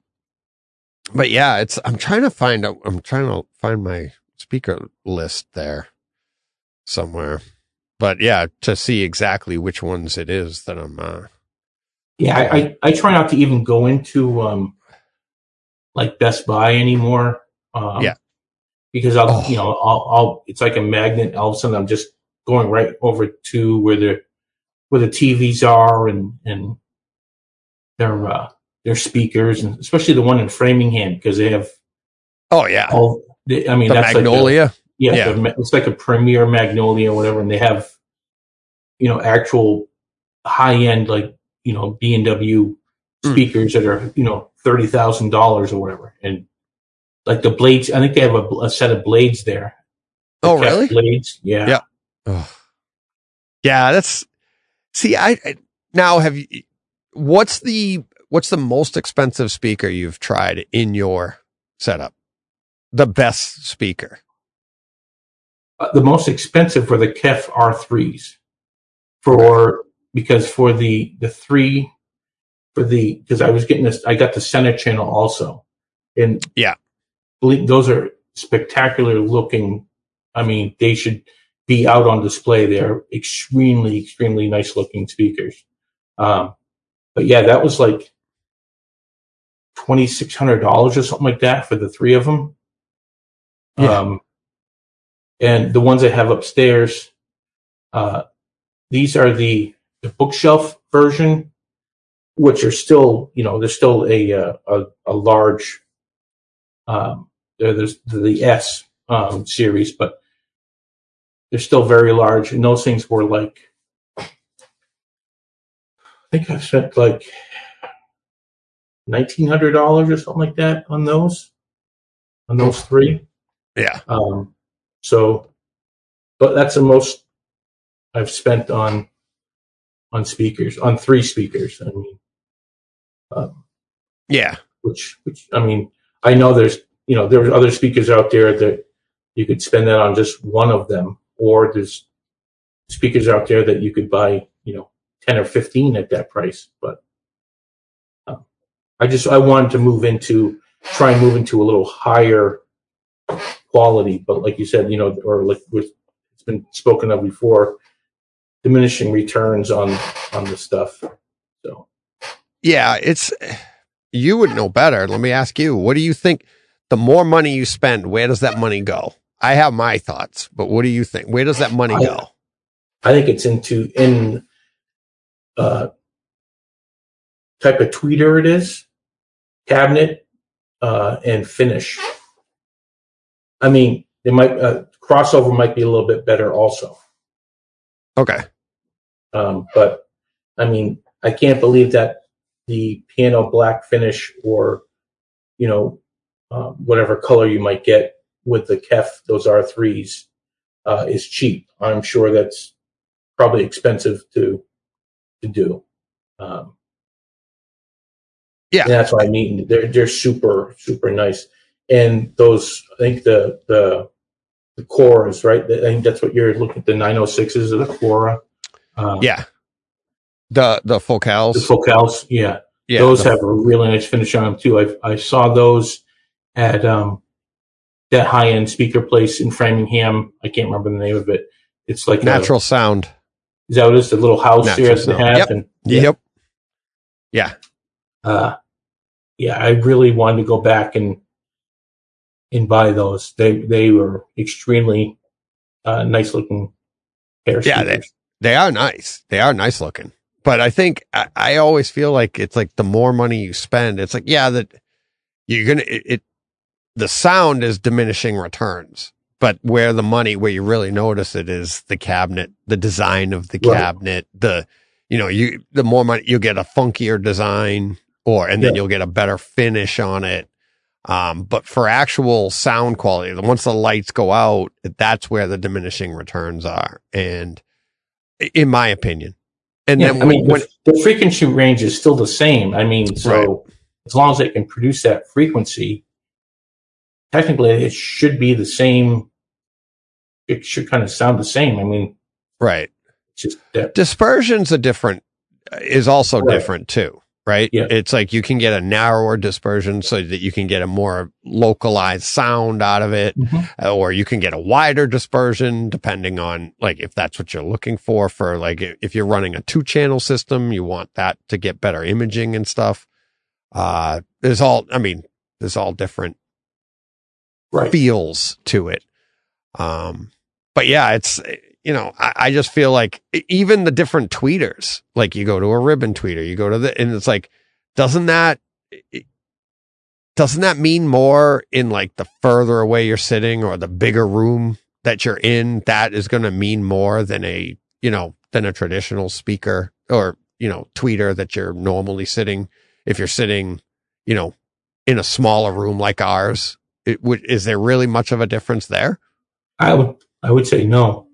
but yeah, it's, I'm trying to find out, I'm trying to find my speaker list there somewhere, but yeah, to see exactly which ones it is that I'm, uh, Yeah, I, I, I try not to even go into um like Best Buy anymore. Um, Yeah. Because I'll Oh. you know I'll, I'll it's like a magnet. All of a sudden, I'm just going right over to where the where the T Vs are and and their uh, their speakers, and especially the one in Framingham because they have oh yeah, all. They, I mean, the that's Magnolia. Like a, yeah, Yeah. the- it's like a Premier Magnolia or whatever, and they have you know actual high end like you know B and W Mm. speakers that are you know thirty thousand dollars or whatever, and like the blades. I think they have a, a set of blades there. The Oh, Kef really? Blades, yeah. Yeah. Oh. Yeah, that's, see, I, I, now have you, what's the, what's the most expensive speaker you've tried in your setup? The best speaker. Uh, the most expensive were the Kef R threes for because for the the three for the because I was getting this I got the center channel also, and Yeah. believe- those are spectacular looking. I mean, they should be out on display. They're extremely extremely nice looking speakers. Um, but yeah, that was like twenty six hundred dollars or something like that for the three of them. Yeah. Um, and the ones I have upstairs, uh, these are the, the bookshelf version, which are still, you know, there's still a uh, a, a large. Um, there- there's the S um, series, but they're still very large, and those things were like, I think I spent like nineteen hundred dollars or something like that on those, on those three. Yeah. Um, so, but that's the most I've spent on on speakers, on three speakers. I mean, um, Yeah. which, which I mean, I know there's you know there's other speakers out there that you could spend that on just one of them, or there's speakers out there that you could buy, you know, ten or fifteen at that price. But um, I just I wanted to move into try and move into a little higher quality, but like you said, you know, or like with, it's been spoken of before, diminishing returns on on the stuff. So yeah, it's, you would know better. Let me ask you, what do you think? The more money you spend, where does that money go? I have my thoughts, but what do you think? Where does that money I, go? I think it's into in uh, type of tweeter it is, cabinet, uh, and finish. I mean, it might uh, crossover might be a little bit better also. Okay. Um, but I mean, I can't believe that the piano black finish or, you know, uh, whatever color you might get with the K E F, those R threes, uh, is cheap. I'm sure that's probably expensive to to do. Um, Yeah. and that's what I mean. They're they're super super nice. And those, I think the the the cores, right? I think that's what you're looking at. The nine oh sixes or the Cora. Uh, Yeah. The the focals. The focals, yeah. Yeah. Those the, have a really nice finish on them too. I I saw those at um that high end speaker place in Framingham. I can't remember the name of it. It's like natural a, sound. Is that what it is? The little house Natural there that they sound. have. Yep. And, yeah. Yep. Yeah. Uh, yeah, I really wanted to go back and and buy those. They they were extremely uh, nice looking pair Yeah, speakers. they, they are nice. They are nice looking. But I think I, I always feel like it's like the more money you spend, it's like, yeah, that you're going to, it, it, the sound is diminishing returns, but where the money, where you really notice it is the cabinet, the design of the Right. cabinet, the, you know, you, the more money you get a funkier design or, and then Yeah. you'll get a better finish on it. Um, but for actual sound quality, once the lights go out, that's where the diminishing returns are. And in my opinion, and Yeah, then I mean, when, the, the frequency range is still the same. I mean, so Right. as long as it can produce that frequency, technically it should be the same. It should kind of sound the same. I mean, right. it's just that. Dispersion's a different, is also Right. different too, right? Yeah. It's like you can get a narrower dispersion so that you can get a more localized sound out of it, Mhm. uh, or you can get a wider dispersion depending on like if that's what you're looking for. For like if you're running a two channel system, you want that to get better imaging and stuff. Uh, there's all, I mean, there's all different Right. feels to it. Um, but yeah, it's, you know, I, I just feel like even the different tweeters, like you go to a ribbon tweeter, you go to the, and it's like, doesn't that, doesn't that mean more in like the further away you're sitting or the bigger room that you're in? That is going to mean more than a, you know, than a traditional speaker or, you know, tweeter that you're normally sitting. If you're sitting, you know, in a smaller room like ours, it would, is there really much of a difference there? I would I would say no.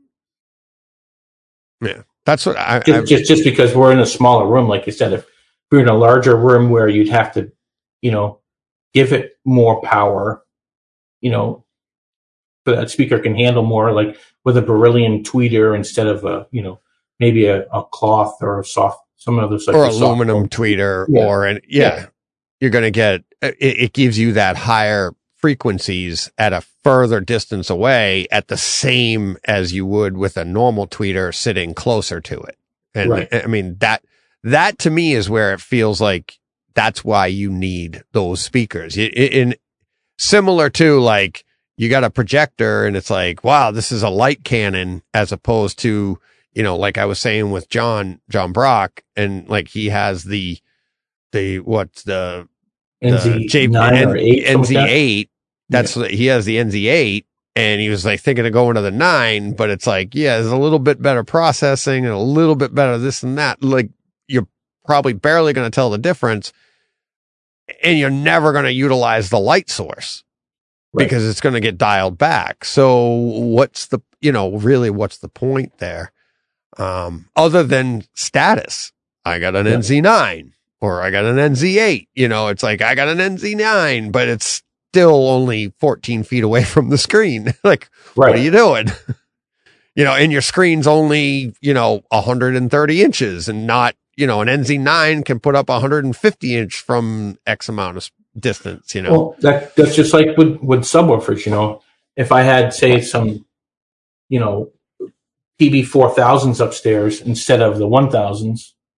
Yeah, that's what I, I Just, just just because we're in a smaller room, like you said, if we're in a larger room where you'd have to, you know, give it more power, you know, so that speaker can handle more, like with a beryllium tweeter instead of a, you know, maybe a, a cloth or a soft, some other such or a soft aluminum foam. tweeter Yeah. or an, yeah, Yeah. you're going to get, it, it gives you that higher frequencies at a further distance away at the same as you would with a normal tweeter sitting closer to it. And Right. I mean, that, that to me is where it feels like that's why you need those speakers. In, in similar to like, you got a projector and it's like, wow, this is a light cannon as opposed to, you know, like I was saying with John, John Brock, and like he has the, the, what's the, N the Z J- nine N- or eight, N Z something like that. eight. That's what he has, the N Z eight, and he was like thinking of going to the nine, but it's like, yeah, there's a little bit better processing and a little bit better this and that. Like you're probably barely going to tell the difference, and you're never going to utilize the light source Right. because it's going to get dialed back. So what's the, you know, really what's the point there? Um, other than status, I got an Yeah. N Z nine or I got an N Z eight, you know, it's like I got an N Z nine, but it's still only fourteen feet away from the screen. Like, Right. what are you doing? You know, and your screen's only, you know, one hundred thirty inches and not, you know, an N Z nine can put up one hundred fifty inch from X amount of s- distance, you know? Well, that that's just like with, with subwoofers, you know. If I had, say, some, you know, P B four thousands upstairs instead of the one thousands,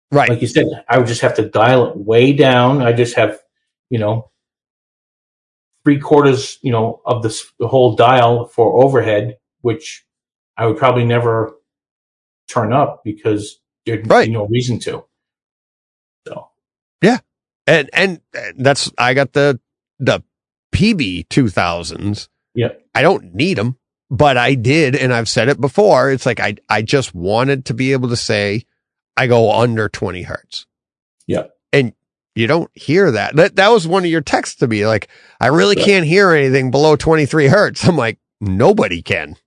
Right. Like you said, I would just have to dial it way down. I just have, you know, three quarters, you know, of this, the whole dial for overhead, which I would probably never turn up because there'd Right. be no reason to. So yeah, and and that's I got the the P B two thousands. Yeah, I don't need them, but I did, and I've said it before. It's like I I just wanted to be able to say I go under twenty hertz. Yeah, and you don't hear that. That that was one of your texts to me. Like, I really yeah. can't hear anything below twenty-three hertz. I'm like, nobody can.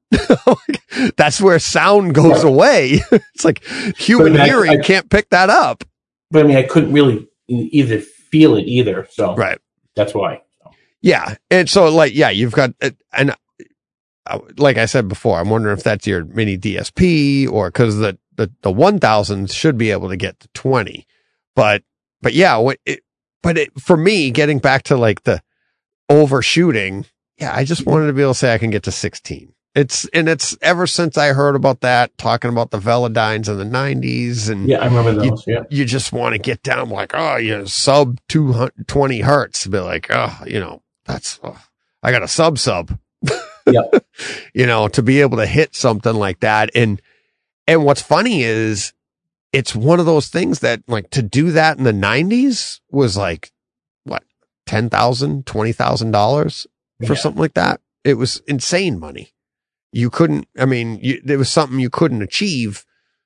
That's where sound goes yeah. away. It's like human I mean, hearing I, I, can't pick that up. But I mean, I couldn't really either feel it either. So Right. That's why. So. Yeah. And so like, yeah, you've got, and like I said before, I'm wondering if that's your mini D S P or cause the, the, the one thousand should be able to get to twenty, but, but yeah, what it, but it, for me, getting back to like the overshooting, yeah, I just wanted to be able to say I can get to sixteen. It's, and it's ever since I heard about that, talking about the Velodynes in the nineties. And yeah, I remember those. You, yeah. You just want to get down like, oh, you know, sub two hundred twenty hertz. Be like, oh, you know, that's, oh, I got a sub sub, yeah. you know, to be able to hit something like that. And, and what's funny is it's one of those things that like to do that in the nineties was like, what, ten thousand dollars, twenty thousand dollars for yeah. something like that. It was insane money. You couldn't, I mean, you, there was something you couldn't achieve.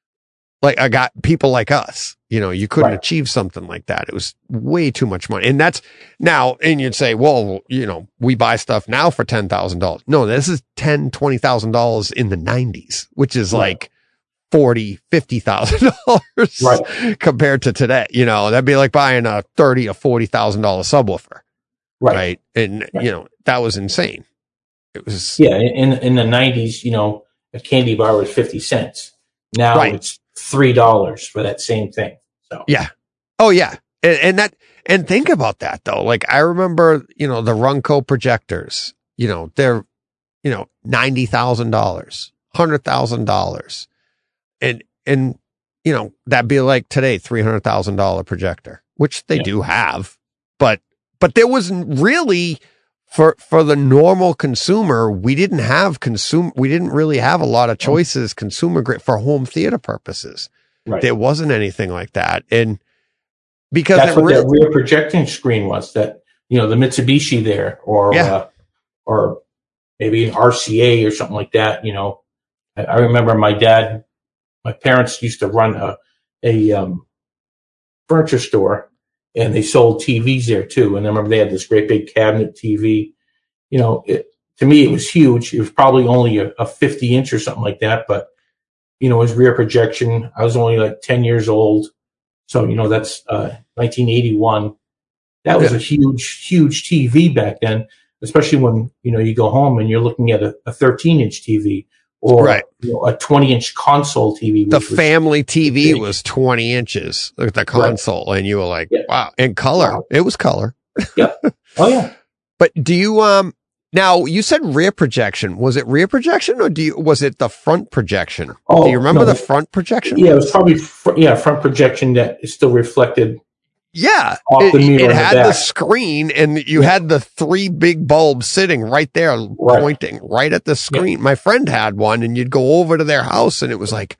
Like I got people like us, you know, you couldn't right. achieve something like that. It was way too much money. And that's now, and you'd say, well, you know, we buy stuff now for ten thousand dollars. No, this is ten thousand dollars, twenty thousand dollars in the nineties, which is right. like forty thousand dollars, fifty thousand dollars right. compared to today. You know, that'd be like buying a thirty thousand dollars or forty thousand dollars subwoofer. Right. Right. And, right. you know, that was insane. It was, yeah. In, in the nineties, you know, a candy bar was fifty cents. Now right. it's three dollars for that same thing. So, yeah. Oh, yeah. And, and that, and think about that though. Like I remember, you know, the Runco projectors, you know, they're, you know, ninety thousand dollars, one hundred thousand dollars. And, and, you know, that'd be like today, three hundred thousand dollars projector, which they yeah. do have, but, but there wasn't really for, for the normal consumer. We didn't have consume. We didn't really have a lot of choices consumer grade for home theater purposes. Right. There wasn't anything like that. And because that's what really, that rear projecting screen was, that, you know, the Mitsubishi there or, yeah. uh, or maybe an R C A or something like that. You know, I, I remember my dad, my parents used to run a, a, um, furniture store, and they sold T Vs there too. And I remember they had this great big cabinet T V. You know, it, to me, it was huge. It was probably only a, a fifty inch or something like that, but, you know, it was rear projection. I was only like ten years old. So, you know, that's, uh, nineteen eighty-one. That was yeah. a huge, huge T V back then, especially when, you know, you go home and you're looking at a, a thirteen inch T V or right. you know, a twenty inch console T V. The family T V was twenty inches, the console. Right. And you were like, yeah. wow. And color. Wow. It was color. Yeah. Oh yeah. But do you, um, now you said rear projection. Was it rear projection or do you, was it the front projection? Oh, do you remember no. the front projection? Yeah, it was probably, fr- yeah, front projection that is still reflected. Yeah. Off it, the mirror it had the, the screen and you yeah. had the three big bulbs sitting right there, right. pointing right at the screen. Yeah. My friend had one and you'd go over to their house and it was like,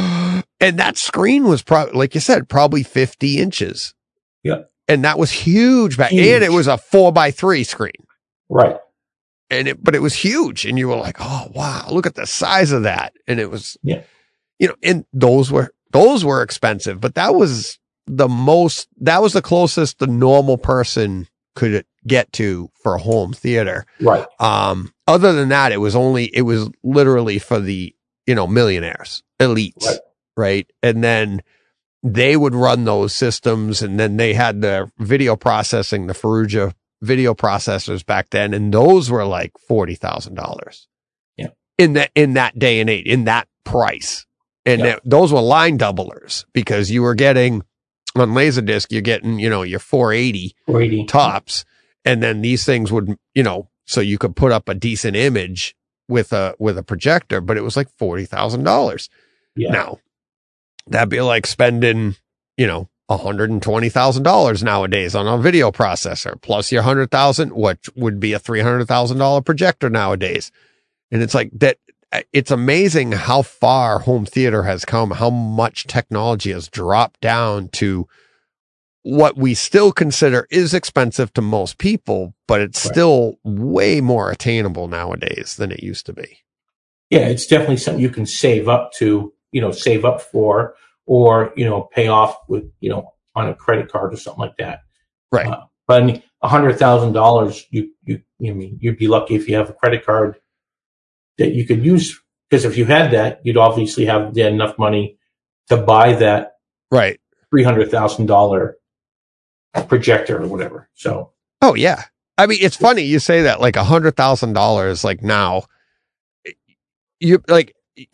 and that screen was probably, like you said, probably fifty inches. Yeah. And that was huge back. Huge. And it was a four by three screen. Right. And it, but it was huge. And you were like, oh, wow, look at the size of that. And it was, yeah, you know, and those were, those were expensive, but that was the most, that was the closest the normal person could get to for home theater. Right. Um, other than that, it was only, it was literally for the, you know, millionaires, elites. Right. Right. And then they would run those systems and then they had the video processing, the Faruja video processors back then. And those were like forty thousand dollars. Yeah. In that, in that day and age, in that price. And yeah. that, those were line doublers because you were getting on Laserdisc, you're getting, you know, your four eighty, four eighty tops. And then these things would, you know, so you could put up a decent image with a, with a projector, but it was like forty thousand dollars. Yeah. Now that'd be like spending, you know, one hundred twenty thousand dollars nowadays on a video processor, plus your one hundred thousand dollars, which would be a three hundred thousand dollars projector nowadays. And it's like that. It's amazing how far home theater has come, how much technology has dropped down to what we still consider is expensive to most people, but it's right. still way more attainable nowadays than it used to be. Yeah, it's definitely something you can save up to, you know, save up for, or, you know, pay off with, you know, on a credit card or something like that. Right. Uh, but I mean, a hundred thousand dollars, you, you, you mean, you'd be lucky if you have a credit card that you could use, because if you had that, you'd obviously have enough money to buy that right three hundred thousand dollars projector or whatever. So, oh yeah, I mean, it's funny you say that, like a hundred thousand dollars, like now, you like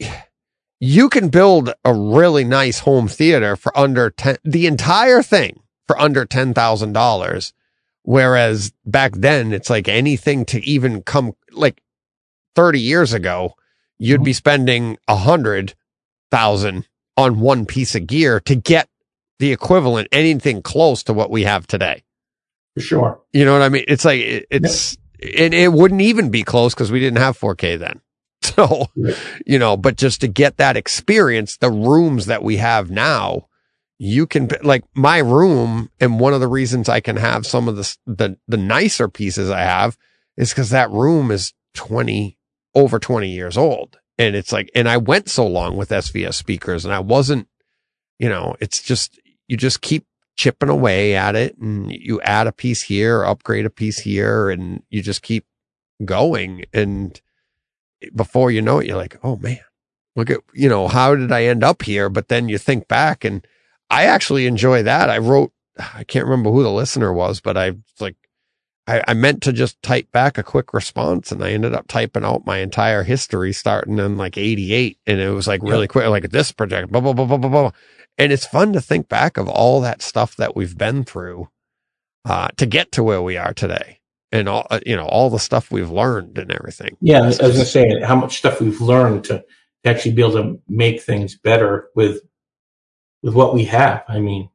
you can build a really nice home theater for under ten, the entire thing for under ten thousand dollars, whereas back then it's like anything to even come like. thirty years ago, you'd be spending a hundred thousand on one piece of gear to get the equivalent, anything close to what we have today. For sure. You know what I mean? It's like, it, it's, yeah. it, it wouldn't even be close because we didn't have four K then. So, right. you know, but just to get that experience, the rooms that we have now, you can, like my room, and one of the reasons I can have some of the, the, the nicer pieces I have is because that room is twenty over twenty years old. And it's like, and I went so long with S V S speakers and I wasn't, you know, it's just, you just keep chipping away at it and you add a piece here, upgrade a piece here, and you just keep going. And before you know it, you're like, oh man, look at, you know, how did I end up here? But then you think back, and I actually enjoy that. I wrote, I can't remember who the listener was, but I was like, I, I meant to just type back a quick response, and I ended up typing out my entire history starting in like eighty-eight. And it was like really yeah. quick, like this project, blah, blah, blah, blah, blah, blah. And it's fun to think back of all that stuff that we've been through, uh, to get to where we are today, and all, uh, you know, all the stuff we've learned and everything. Yeah. I was going to say how much stuff we've learned to actually be able to make things better with, with what we have. I mean,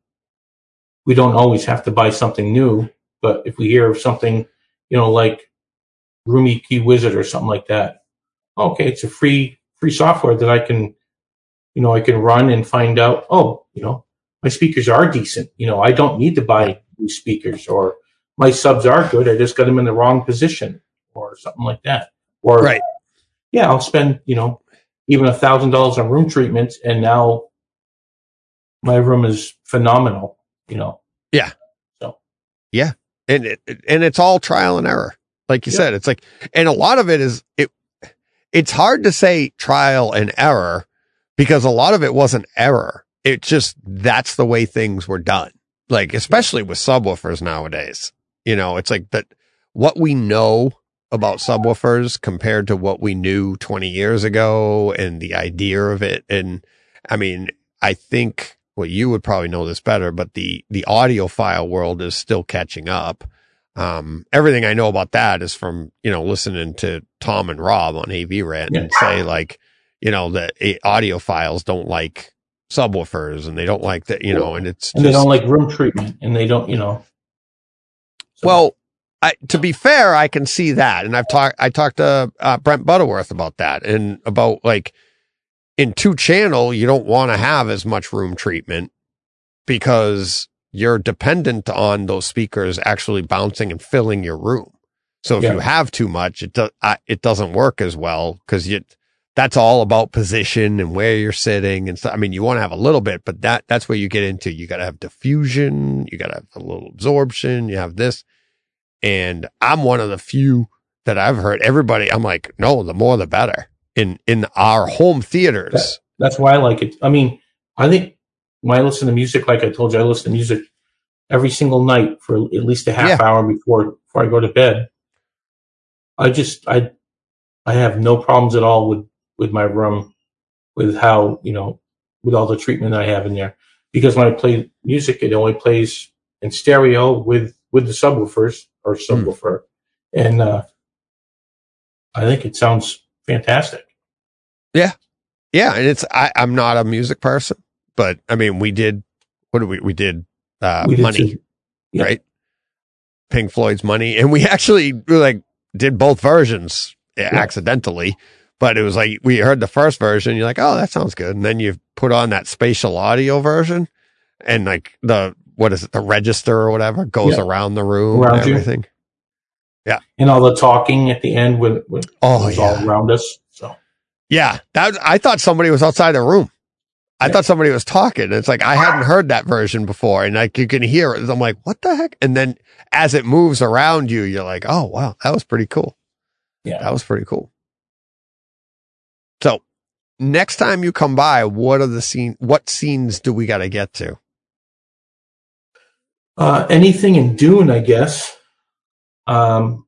we don't always have to buy something new. But if we hear of something, you know, like Room E Q Wizard or something like that, okay, it's a free free software that I can, you know, I can run and find out, oh, you know, my speakers are decent. You know, I don't need to buy new speakers, or my subs are good. I just got them in the wrong position or something like that. Or, right. yeah, I'll spend, you know, even a thousand dollars on room treatments, and now my room is phenomenal, you know. Yeah. So, yeah. And it, and it's all trial and error. Like you yep. said, it's like, and a lot of it is, it, it's hard to say trial and error because a lot of it wasn't error. It just, that's the way things were done. Like, especially with subwoofers nowadays, you know, it's like that what we know about subwoofers compared to what we knew twenty years ago and the idea of it. And I mean, I think, well, you would probably know this better, but the, the audiophile world is still catching up. Um, everything I know about that is from, you know, listening to Tom and Rob on A V Rant yeah. and say like, you know, that audiophiles don't like subwoofers and they don't like that, you know, and it's, and just, they don't like room treatment and they don't, you know. So. Well, I, to be fair, I can see that. And I've talked, I talked to uh, Brent Butterworth about that and about like, in two channel, you don't want to have as much room treatment because you're dependent on those speakers actually bouncing and filling your room. So if yeah. you have too much, it does, uh, it doesn't work as well because you, that's all about position and where you're sitting and stuff. I mean, you want to have a little bit, but that, that's where you get into, you got to have diffusion, you got to have a little absorption, you have this. And I'm one of the few that I've heard everybody, I'm like, no, the more the better. In, in our home theaters. That, that's why I like it. I mean, I think when I listen to music, like I told you, I listen to music every single night for at least a half yeah. hour before, before I go to bed. I just, I, I have no problems at all with, with my room, with how, you know, with all the treatment I have in there. Because when I play music, it only plays in stereo with, with the subwoofers or subwoofer. Mm. And, uh, I think it sounds fantastic. Yeah. Yeah. And it's, I, I'm not a music person, but I mean, we did what did we, we did, uh, We did Money, too. Yeah. right? Pink Floyd's Money. And we actually like did both versions yeah. accidentally, but it was like, we heard the first version. You're like, oh, that sounds good. And then you put on that spatial audio version and like the, what is it? The register or whatever goes yeah. around the room around and everything. You. Yeah. And all the talking at the end when, when oh, it was yeah. all around us. So yeah, that, I thought somebody was outside the room. I yeah. thought somebody was talking. It's like, I hadn't heard that version before. And like, you can hear it. I'm like, what the heck? And then as it moves around you, you're like, oh, wow, that was pretty cool. Yeah. That was pretty cool. So next time you come by, what are the scene? What scenes do we got to get to? Uh, anything in Dune, I guess. Um,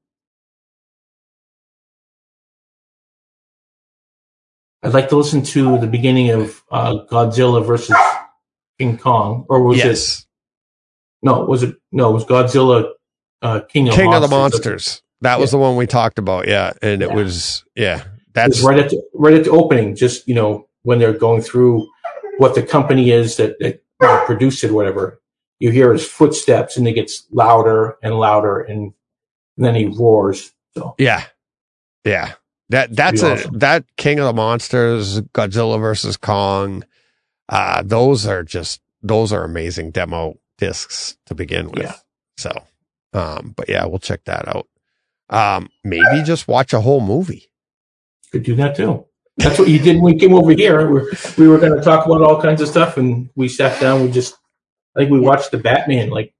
I'd like to listen to the beginning of uh, Godzilla versus King Kong, or was yes. it? No, was it? No, it was Godzilla, uh, King of King Monsters. of the Monsters. That was yeah. the one we talked about. Yeah, and it yeah. was yeah. That's it was right at the, right at the opening. Just you know when they're going through what the company is that, that you know, produced it, or whatever. You hear his footsteps, and it gets louder and louder, and, and then he roars. So yeah, yeah. That that's a awesome. That King of the Monsters, Godzilla versus Kong. Uh, those are just those are amazing demo discs to begin with. Yeah. So, um, but yeah, we'll check that out. Um, maybe just watch a whole movie. Could do that too. That's what you did when we came over here. We were, we were going to talk about all kinds of stuff, and we sat down. We just, I think we watched the Batman, like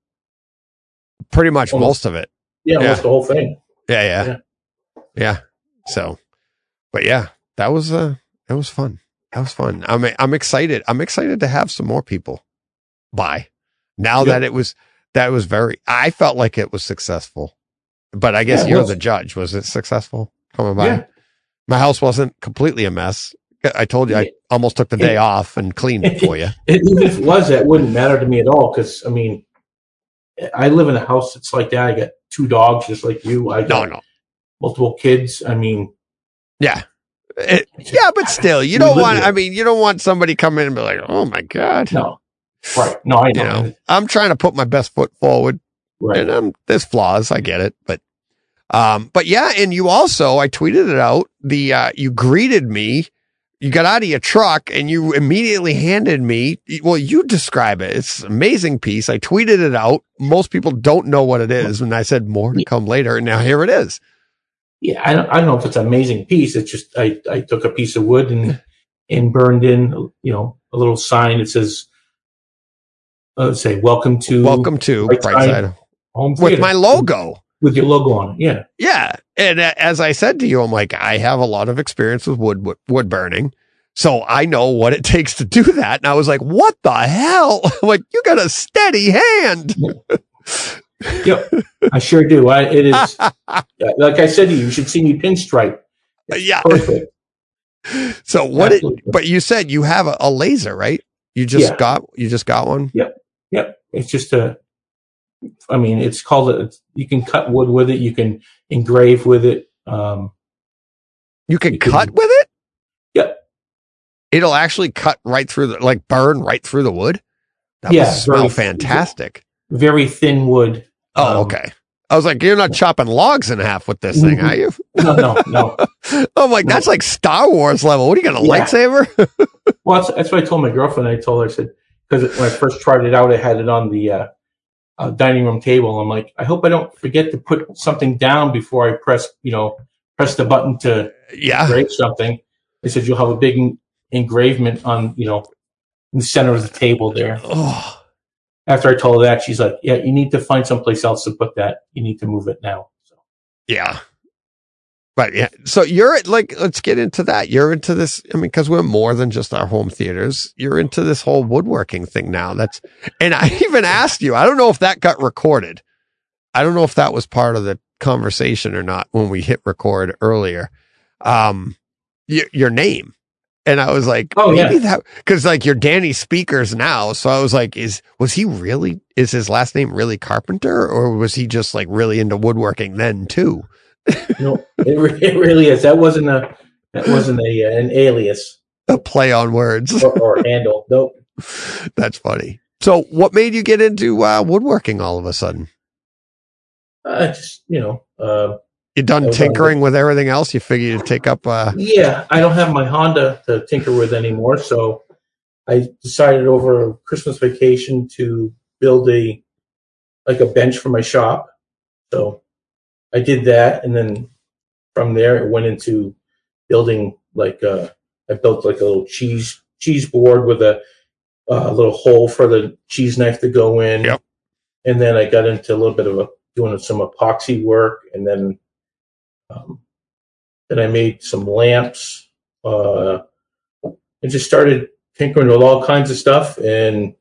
pretty much almost, most of it. Yeah, almost yeah. the whole thing. Yeah, yeah, yeah, yeah. So, but yeah, that was uh, that was fun. That was fun. I'm I'm excited. I'm excited to have some more people by. Now yep. that it was that was very. I felt like it was successful, but I guess yeah, you're the judge. Was it successful coming by? Yeah. My house wasn't completely a mess. I told you, I almost took the day it, off and cleaned it for you. It, even if it was, that wouldn't matter to me at all. Because I mean, I live in a house that's like that. I got two dogs, just like you. I got no, no. multiple kids. I mean, yeah, it, yeah, but still, you don't want. Here. I mean, you don't want somebody come in and be like, "Oh my god." No, right? No, I know. You know I'm trying to put my best foot forward, right? And um, there's flaws. I get it, but. Um, but yeah, and you also, I tweeted it out, the, uh, you greeted me, you got out of your truck and you immediately handed me, well, you describe it. It's an amazing piece. I tweeted it out. Most people don't know what it is. And I said more to come later. And now here it is. Yeah. I don't, I don't know if it's an amazing piece. It's just, I, I took a piece of wood and, and burned in, you know, a little sign that says, uh, say, welcome to, welcome to Brightside Home Theater. With my logo. With your logo on it, yeah. Yeah. And uh, as I said to you, I'm like, I have a lot of experience with wood, wood wood burning. So I know what it takes to do that. And I was like, what the hell? I'm like, you got a steady hand. Yep, I sure do. I, it is, like I said to you, you should see me pinstripe. It's yeah. perfect. So what it, but you said you have a, a laser, right? You just yeah. got, you just got one? Yep. Yep. It's just a, I mean, it's called a, you can cut wood with it. You can engrave with it. Um, you can you cut can, with it? Yeah. It'll actually cut right through the, like burn right through the wood. That yeah, would smell fantastic. Very thin wood. Oh, um, okay. I was like, you're not chopping logs in half with this thing, are you? No, no, no. I'm like, no. That's like Star Wars level. What are you got, a yeah. lightsaber? Well, that's, that's what I told my girlfriend. I told her, I said, because when I first tried it out, I had it on the, uh, Uh, dining room table. I'm like, I hope I don't forget to put something down before I press, you know, press the button to yeah. engrave something. They said you'll have a big en- engravement on, you know, in the center of the table there. Oh. After I told her that, she's like, yeah, you need to find someplace else to put that. You need to move it now. So. Yeah. But yeah, so you're like, let's get into that. You're into this. I mean, because we're more than just our home theaters. You're into this whole woodworking thing now. That's, and I even asked you, I don't know if that got recorded. I don't know if that was part of the conversation or not when we hit record earlier. Um, y- your name. And I was like, oh, maybe yeah. that, cause like you're Danny Speakers now. So I was like, is, was he really, is his last name really Carpenter, or was he just like really into woodworking then too? No, it, re- it really is. That wasn't a that wasn't a uh, an alias, a play on words or, or handle. Nope. That's funny. So what made you get into uh, woodworking all of a sudden? I just, you know, uh, You done tinkering with everything else? You figure you'd take up uh yeah, I don't have my Honda to tinker with anymore, so I decided over Christmas vacation to build a like a bench for my shop. So I did that, and then from there it went into building like uh I built like a little cheese cheese board with a uh, little hole for the cheese knife to go in. Yep. And then I got into a little bit of a, doing some epoxy work, and then um, then I made some lamps. Uh, I just started tinkering with all kinds of stuff, and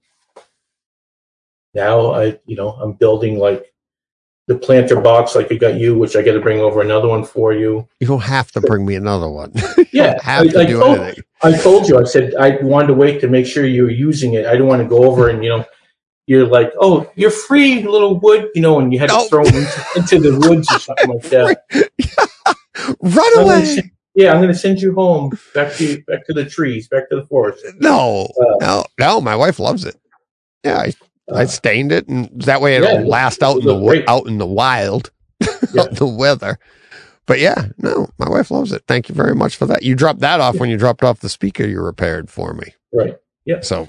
now I, you know, I'm building like the planter box, like I got you, which I got to bring over another one for you. You don't have to bring me another one. You Yeah, don't have I, to I do told, anything. I told you, I said I wanted to wait to make sure you were using it. I didn't want to go over and, you know, you're like, oh, you're free, little wood, you know, and you had to Nope. throw them into, into the woods or something like that. Run I'm gonna away. send- yeah, I'm going to send you home, back to back to the trees, back to the forest. No, Uh, no, no. My wife loves it. Yeah, I, I Uh, stained it, and that way it'll yeah, it last look- out it in the look wo- great. out in the wild, Yeah. out in the weather. But yeah, no, my wife loves it. Thank you very much for that. You dropped that off when you dropped off the speaker you repaired for me. Right. Yeah. So,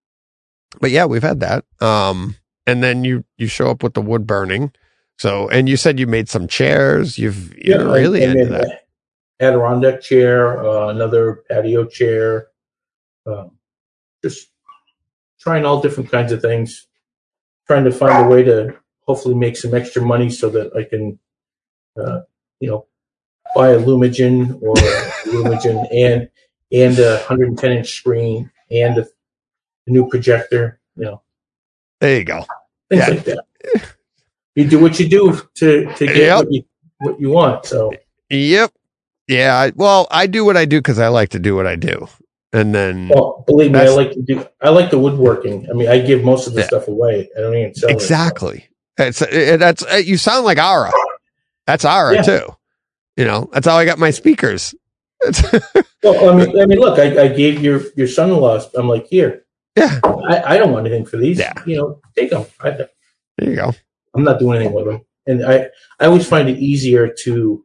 but yeah, we've had that. Um, and then you you show up with the wood burning. So, and you said you made some chairs. You've you're I- really I into made that. a Adirondack chair, uh, another patio chair, um, just trying all different kinds of things, trying to find a way to hopefully make some extra money so that I can, uh, you know, buy a Lumigen or a Lumigen and and a one hundred ten inch screen and a, a new projector, you know, There you go. things Yeah. like that. You do what you do to to get Yep. what you what you want. So Yep. Yeah. I, well, I do what I do because I like to do what I do. And then well, believe me, I That's- like to do. I like the woodworking. I mean, I give most of the Yeah. stuff away. I don't even sell it. exactly. It's it, that's uh, you sound like Ara. That's Ara Yeah. too. You know, that's how I got my speakers. It's, Well, I mean, I mean, look, I, I gave your your son-in-law. I'm like, here. yeah. I, I don't want anything for these. Yeah. You know, take them. I, There you go. I'm not doing anything with them. And I, I always find it easier to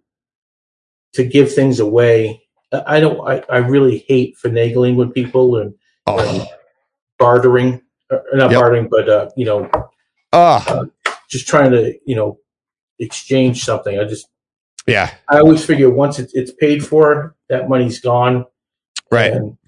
to give things away. I I don't. I, I really hate finagling with people and Oh, bartering, or not Yep. bartering, but uh, you know, oh, just trying to you know exchange something. I just yeah. I always figure once it's it's paid for, that money's gone. Right. And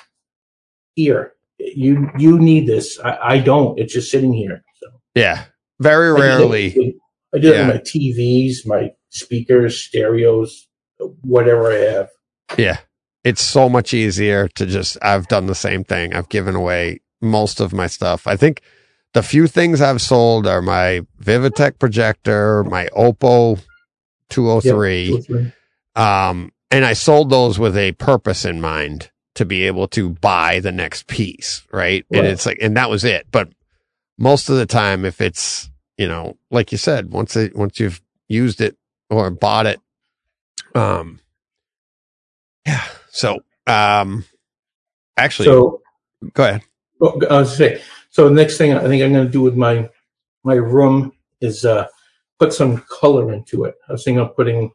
here, you you need this. I, I don't. It's just sitting here. So Yeah. Very I did it rarely. with- I do it Yeah. with my T Vs, my speakers, stereos, whatever I have. Yeah. It's so much easier to just, I've done the same thing. I've given away most of my stuff. I think the few things I've sold are my Vivitech projector, my Oppo two oh three. Yep, two oh three. Um, and I sold those with a purpose in mind to be able to buy the next piece. Right. And Right. it's like, and that was it. But most of the time, if it's, you know, like you said, once it, once you've used it or bought it, um, yeah. So, um, actually, So go ahead. well, I was gonna say. So the next thing I think I'm going to do with my my room is uh, put some color into it. I was thinking of putting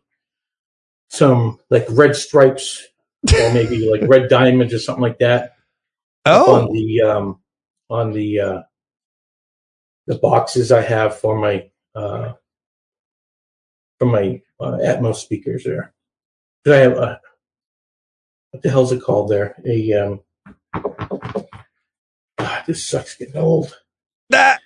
some like red stripes or maybe like red diamonds or something like that up on Oh, the um, on the uh, the boxes I have for my uh, for my uh, Atmos speakers there. 'Cause I have a what the hell's it called there? A um, ah, this sucks getting old. that.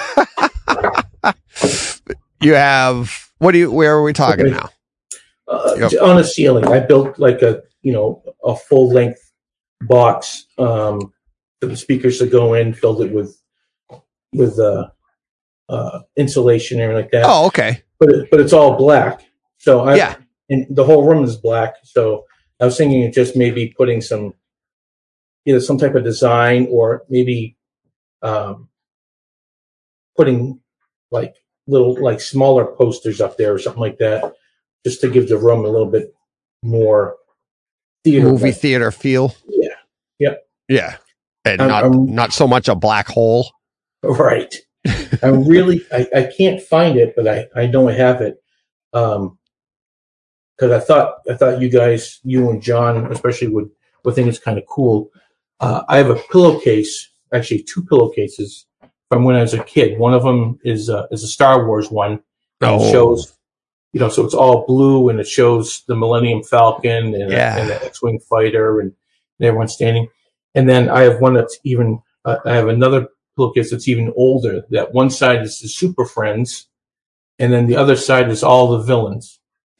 You have, what do you, where are we talking Okay. now? Uh, Yep. On a ceiling, I built like a you know a full length box um, for the speakers to go in. Filled it with with uh, uh, insulation and everything like that. Oh, okay. But it, but it's all black. So I, Yeah. and the whole room is black. So I was thinking of just maybe putting some, you know, some type of design, or maybe um, putting like little, like smaller posters up there or something like that, just to give the room a little bit more theater. Movie vibe. theater feel. Yeah. Yep. Yeah. And I'm- not, I'm- not so much a black hole. Right. I really, I, I can't find it, but I, I know I have it. Um, cause I thought, I thought you guys, you and John, especially would, would think it's kind of cool. Uh, I have a pillowcase, actually two pillowcases from when I was a kid. One of them is, uh, is a Star Wars one. And Oh. it shows, you know, so it's all blue and it shows the Millennium Falcon and, Yeah. a, and the X-Wing fighter and, and everyone standing. And then I have one that's even, uh, I have another pillowcase that's even older. That one side is the Super Friends, and then the other side is all the villains.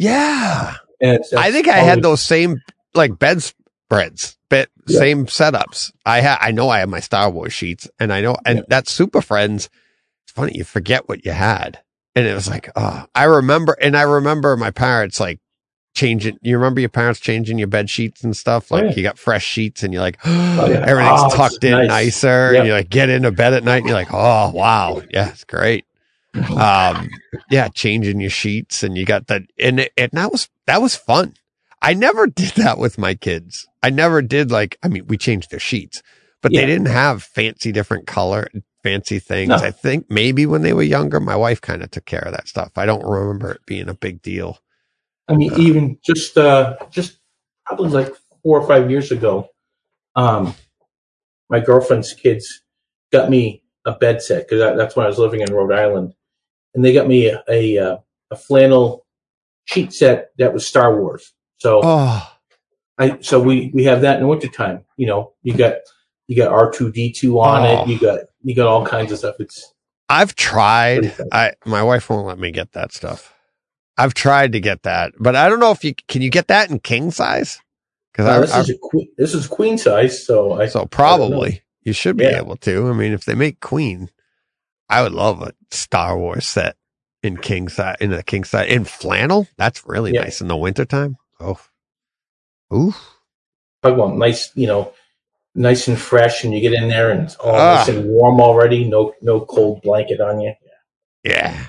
Yeah. And it's, I think I always, had those same like bedspreads, but Yeah. same setups. I ha- I know I have my Star Wars sheets, and I know, and Yeah. that's Super Friends. It's funny, you forget what you had. And it was like, oh, I remember, and I remember my parents like changing. You remember your parents changing your bed sheets and stuff? Like Oh, yeah. you got fresh sheets and you're like, Oh, yeah. everything's Oh, it's tucked in nice. nicer. Yeah. And you like get into bed at night and you're like, oh, wow. Yeah, it's great. Um, yeah, changing your sheets and you got that. And, it, and that was, that was fun. I never did that with my kids. I never did like, I mean, we changed their sheets, but Yeah. they didn't have fancy different color, fancy things. No. I think maybe when they were younger, my wife kind of took care of that stuff. I don't remember it being a big deal. I mean, even just, uh, just probably like four or five years ago, um, my girlfriend's kids got me a bed set because that, that's when I was living in Rhode Island, and they got me a a, uh, a flannel sheet set that was Star Wars. So Oh, I so we, we have that in the wintertime. You know, you got you got R two D two on Oh. it. You got you got all kinds of stuff. It's I've tried. Pretty fun. I my wife won't let me get that stuff. I've tried to get that, but I don't know if you can you get that in king size? uh, Because this is a queen, this is queen size. So I so I don't know. probably you should be Yeah. able to. I mean, if they make queen, I would love a Star Wars set in king size in a king size in flannel. That's really Yeah. nice in the wintertime. Oh, ooh, Talk about nice, you know, nice and fresh, and you get in there and it's all Ah. nice and warm already. No no cold blanket on you. yeah.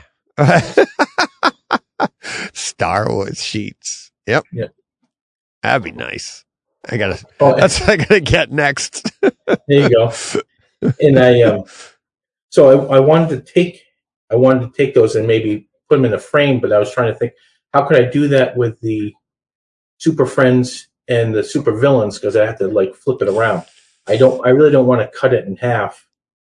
Star Wars sheets. Yep. Yeah. That'd be nice. I gotta. Oh, That's what I gotta get next. there you go. And I um, so I, I wanted to take I wanted to take those and maybe put them in a frame, but I was trying to think how could I do that with the Super Friends and the Super Villains because I have to like flip it around. I don't. I really don't want to cut it in half.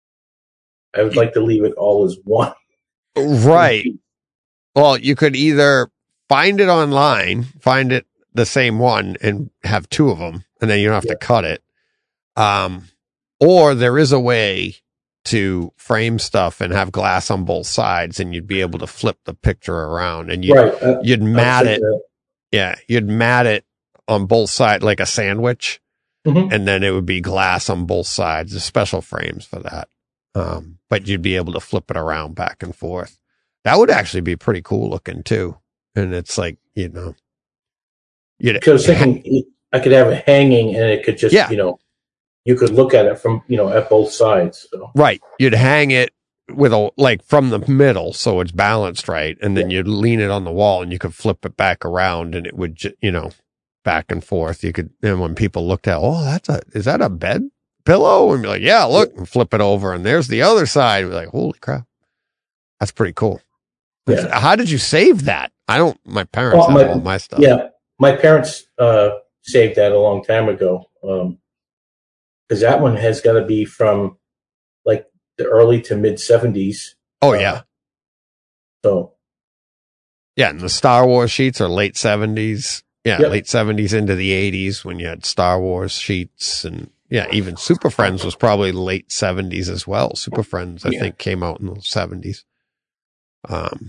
I would like to leave it all as one. Right. Well, you could either find it online, find it the same one, and have two of them, and then you don't have Yeah. to cut it. Um, or there is a way to frame stuff and have glass on both sides, and you'd be able to flip the picture around, and you'd Right. Uh, you'd I was mat it. thinking that. Yeah, you'd mat it on both sides like a sandwich, Mhm. and then it would be glass on both sides. There's special frames for that. Um, but you'd be able to flip it around back and forth. That would actually be pretty cool looking too. And it's like, you know, you Because I was thinking I could have it hanging and it could just, Yeah. you know, you could look at it from, you know, at both sides. So right. You'd hang it with a, like from the middle. So it's balanced right. And then you'd lean it on the wall and you could flip it back around and it would, ju- you know, back and forth. You could, and when people looked at, oh, that's a, is that a bed pillow? And be like, yeah, look, and flip it over. And there's the other side. We're like, holy crap. That's pretty cool. Yeah. How did you save that? I don't, my parents Well, have my- all my stuff. yeah, my parents uh, saved that a long time ago. Um, because that one has got to be from like the early to mid seventies. Oh, yeah. So Yeah. And the Star Wars sheets are late seventies. Yeah. Yep. Late seventies into the eighties when you had Star Wars sheets. And yeah, even Super Friends was probably late seventies as well. Super Friends, I Yeah. think, came out in the seventies. Um,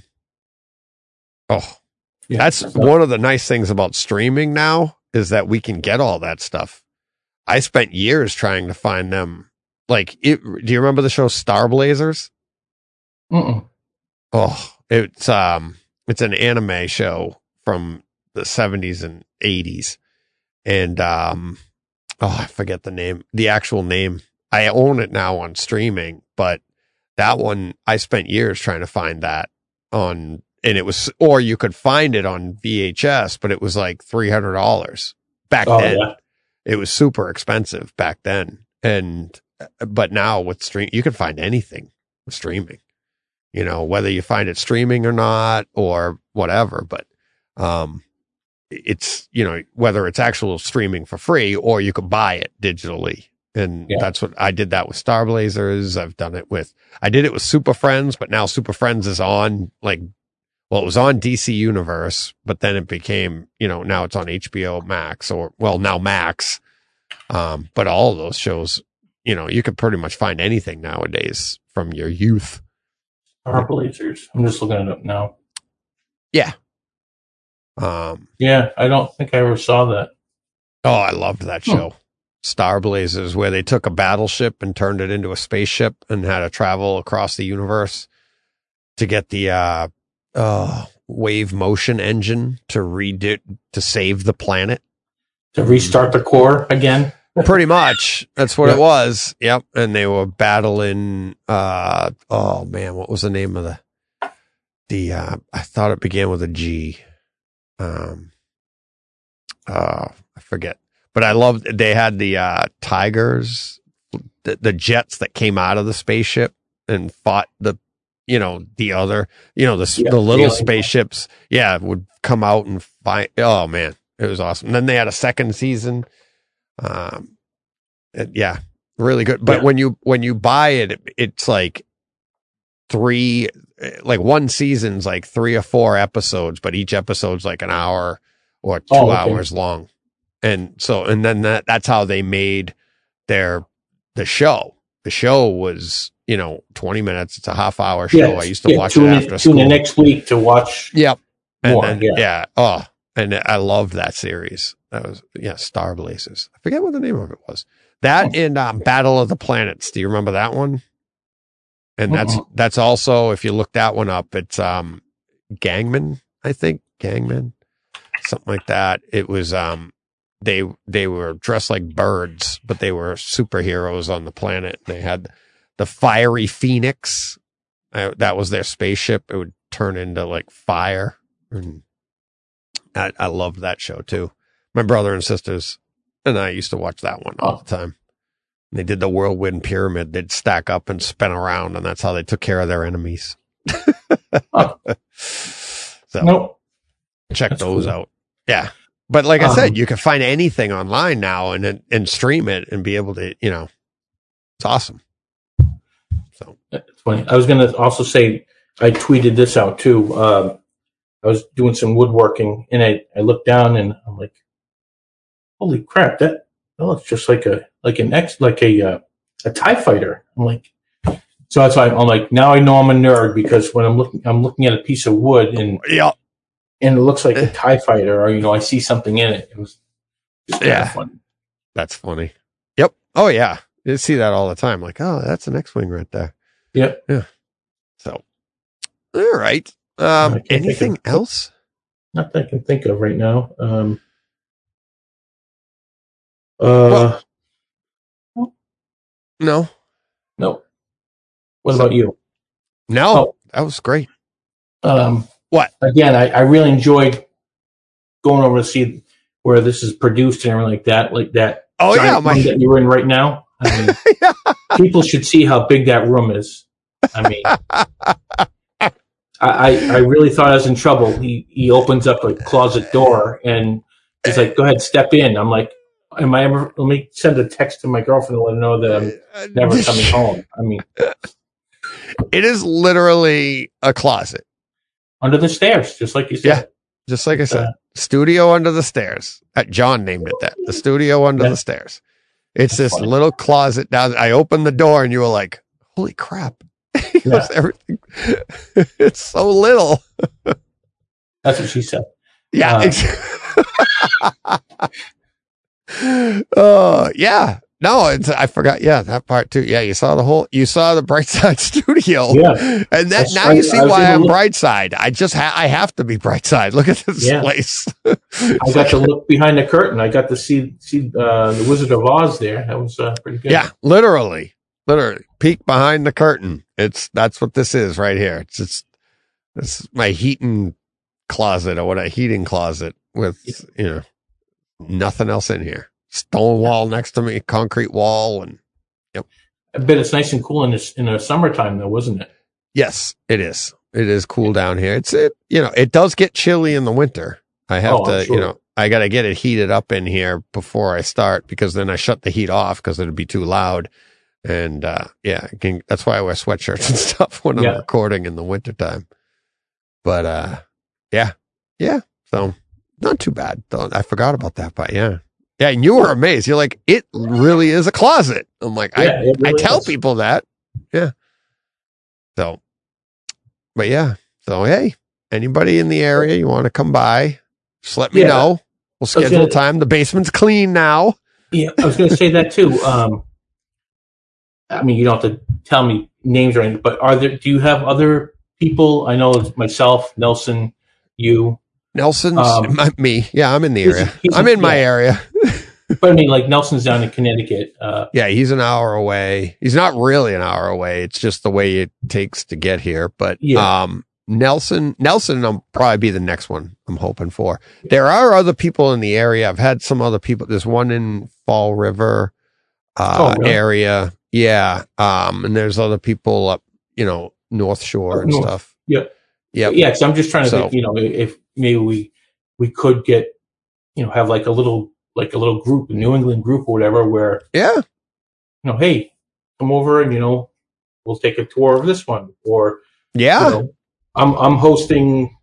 oh, yeah. that's So- one of the nice things about streaming now is that we can get all that stuff. I spent years trying to find them. Like, it, do you remember the show Star Blazers? Mm-mm. Oh, it's um, it's an anime show from the seventies and eighties, and um, oh, I forget the name, the actual name. I own it now on streaming, but that one I spent years trying to find that on, and it was, or you could find it on V H S, but it was like three hundred dollars back Oh, then. yeah. It was super expensive back then, and but now with stream, you can find anything. streaming. You know, whether you find it streaming or not or whatever, but um, it's, you know, whether it's actual streaming for free or you could buy it digitally. And yeah. that's what I did that with Star Blazers. I've done it with, I did it with Super Friends, but now Super Friends is on like, well, it was on D C Universe, but then it became, you know, now it's on H B O Max or, well, now Max. Um, but all of those shows, you know, you could pretty much find anything nowadays from your youth. Star Blazers. I'm just looking it up now. Yeah. Um, yeah, I don't think I ever saw that. Oh, I loved that show. Hmm. Star Blazers, where they took a battleship and turned it into a spaceship and had to travel across the universe to get the uh, uh, wave motion engine to redo to save the planet. To restart the core again? Pretty much. That's what yep. it was. Yep. And they were battling, uh, oh man, what was the name of the, the, uh, I thought it began with a G. Um, uh, I forget, but I loved, they had the, uh, Tigers, the, the jets that came out of the spaceship and fought the, you know, the other, you know, the, yeah, the little really spaceships. Yeah. Would come out and fight. Oh man, it was awesome. And then they had a second season. Um, it, yeah, really good. But yeah. when you, when you buy it, it, it's like three, like one season's like three or four episodes, but each episode's like an hour or two oh, okay. hours long. And so, and then that, that's how they made their, the show. The show was, you know, twenty minutes. It's a half hour show. Yeah, I used to yeah, watch it after in, school. Tune in next week to watch. Yep. And more, then, yeah. yeah. Oh, and I loved that series. That was, yeah, Star Blazers. I forget what the name of it was. That and um, Battle of the Planets. Do you remember that one? And that's, uh-huh. that's also, if you look that one up, it's um, Gangman, I think. Gangman. Something like that. It was, um, they, they were dressed like birds, but they were superheroes on the planet. They had the Fiery Phoenix. Uh, that was their spaceship. It would turn into like fire. And I, I loved that show too. My brother and sisters and I used to watch that one all the time. They did the whirlwind pyramid. They'd stack up and spin around, and that's how they took care of their enemies. oh. So nope. check that's those cool. out. Yeah. But like I um, said, you can find anything online now and and stream it and be able to, you know, it's awesome. So it's funny. I was going to also say, I tweeted this out too. Um, I was doing some woodworking and I, I looked down and I'm like, holy crap, that, that looks just like a, like an X, like a, uh, a TIE fighter. I'm like, so that's why I'm like, now I know I'm a nerd because when I'm looking, I'm looking at a piece of wood and, yeah. and it looks like a TIE fighter or, you know, I see something in it. It was just kind yeah. of funny. That's funny. Yep. Oh yeah. You see that all the time. Like, oh, that's an X-Wing right there. Yep. Yeah. So, all right. Um, anything of, else? Not that I can think of right now. Um, uh, well, no. No. What so, about you? No, oh, that was great. Um, what? Again, I, I really enjoyed going over to see where this is produced and everything like that. Like that. Oh yeah, my that you're in right now. I mean, yeah. People should see how big that room is. I mean, I, I really thought I was in trouble. He he opens up a closet door and he's like, "Go ahead, step in." I'm like, "Am I ever?" Let me send a text to my girlfriend to let her know that I'm never coming home. I mean, it is literally a closet under the stairs, just like you said. Yeah, just like I said, uh, studio under the stairs. John named it that. The studio under yeah. the stairs. It's That's this funny. Little closet down. I opened the door and you were like, "Holy crap!" Yeah. Everything. It's so little. That's what she said. Yeah. Uh, Oh, uh, yeah. No, it's, I forgot. Yeah, that part too. Yeah, you saw the whole, you saw the Brightside studio. Yeah. And that That's, now I, you see why I'm look, Brightside. I just ha- I have to be Brightside. Look at this yeah. place. I got to look behind the curtain. I got to see see uh, the Wizard of Oz there. That was uh, pretty good. Yeah, literally. Literally. Peek behind the curtain. It's, that's what this is right here. It's just, this is my heating closet or what a heating closet with, yeah. you know, nothing else in here. Stone wall next to me, concrete wall, and yep. I bet it's nice and cool in the, in the summertime, though, wasn't it? Yes, it is. It is cool down here. It's it. You know, it does get chilly in the winter. I have Oh, I'm to. sure. You know, I got to get it heated up in here before I start because then I shut the heat off because it'd be too loud. And uh yeah, I can, that's why I wear sweatshirts and stuff when Yeah. I'm recording in the wintertime. But uh yeah, yeah. So not too bad. Though. I forgot about that, but yeah. Yeah, and you were amazed. You're like, it really is a closet. I'm like, Yeah, I, it I really tell is. people that. Yeah. So, but yeah. So, hey, anybody in the area you want to come by, just let me Yeah. know. We'll schedule gonna- time. The basement's clean now. Yeah, I was going to say that too. Um, I mean, you don't have to tell me names or anything, but are there? Do you have other people? I know it's myself, Nelson, you, Nelson's Um, my, me. Yeah, I'm in the he's- area. he's- I'm in my yeah. area. but I mean, like Nelson's down in Connecticut. Uh, Yeah, he's an hour away. He's not really an hour away. It's just the way it takes to get here. But Yeah. um, Nelson, Nelson, will probably be the next one I'm hoping for. There are other people in the area. I've had some other people. There's one in Fall River uh, Oh, really? area. Yeah. Um, and there's other people up, you know, North Shore Up and north. stuff. Yeah. Yep. Yeah, because I'm just trying to So- think, you know, if maybe we we could get, you know, have like a little like a little group, a New England group or whatever, where Yeah. you know, hey, come over and you know, we'll take a tour of this one, or Yeah. you know, I'm I'm hosting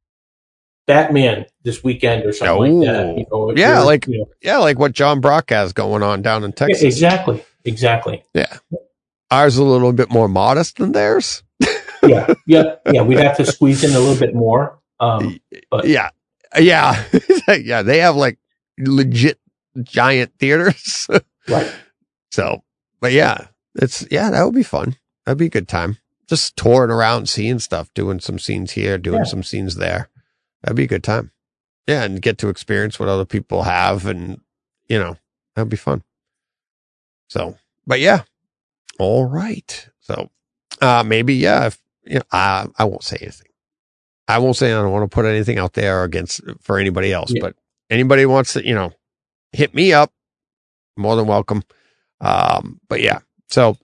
Batman this weekend or something like that. Oh. You know, if Yeah, you're- like- you know, Yeah. Like what John Brock has going on down in yeah, Texas. exactly, exactly. Ours is a little bit more modest than theirs. Yeah, yeah, yeah. We'd have to squeeze in a little bit more. Um, but Yeah. Yeah. Yeah. They have like legit giant theaters. right. So, but yeah, it's, yeah, that would be fun. That'd be a good time. Just touring around, seeing stuff, doing some scenes here, doing Yeah. some scenes there. That'd be a good time. Yeah. And get to experience what other people have. And, you know, that'd be fun. So, but yeah. All right. So, uh, maybe, yeah, if, you know, I, I won't say anything. I won't say I don't want to put anything out there against for anybody else, Yeah. but anybody wants to, you know, hit me up, more than welcome. Um, but yeah, so,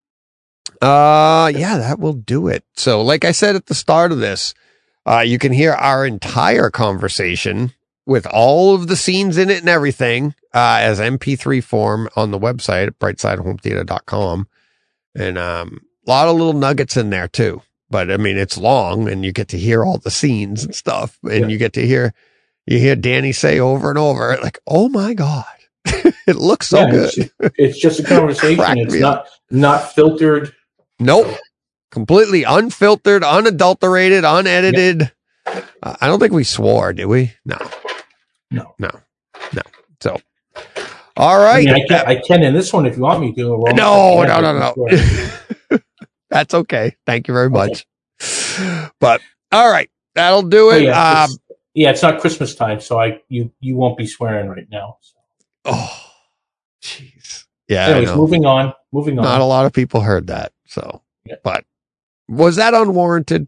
uh, yeah, that will do it. So like I said at the start of this, uh, you can hear our entire conversation with all of the scenes in it and everything, uh, as M P three form on the website at brightside home theater dot com. And, um, a lot of little nuggets in there too. But I mean, it's long and you get to hear all the scenes and stuff. And Yeah. you get to hear, you hear Danny say over and over, like, oh my God, it looks so Yeah, good. It's, it's just a conversation. Crack It's me not not filtered. Nope. Completely unfiltered, unadulterated, unedited. Uh, I don't think we swore, did we? No. No. No. No. So, all I right. mean, I can, I can in this one if you want me to. Or no, I no, can, no, I no. can swear. That's okay. Thank you very Okay. much. But all right. That'll do Oh, it. yeah, um, it's, yeah, it's not Christmas time, so I you you won't be swearing right now. So. oh, jeez. Yeah. I Anyways, know. moving on. Moving on. Not a lot of people heard that. So, Yeah. but was that unwarranted?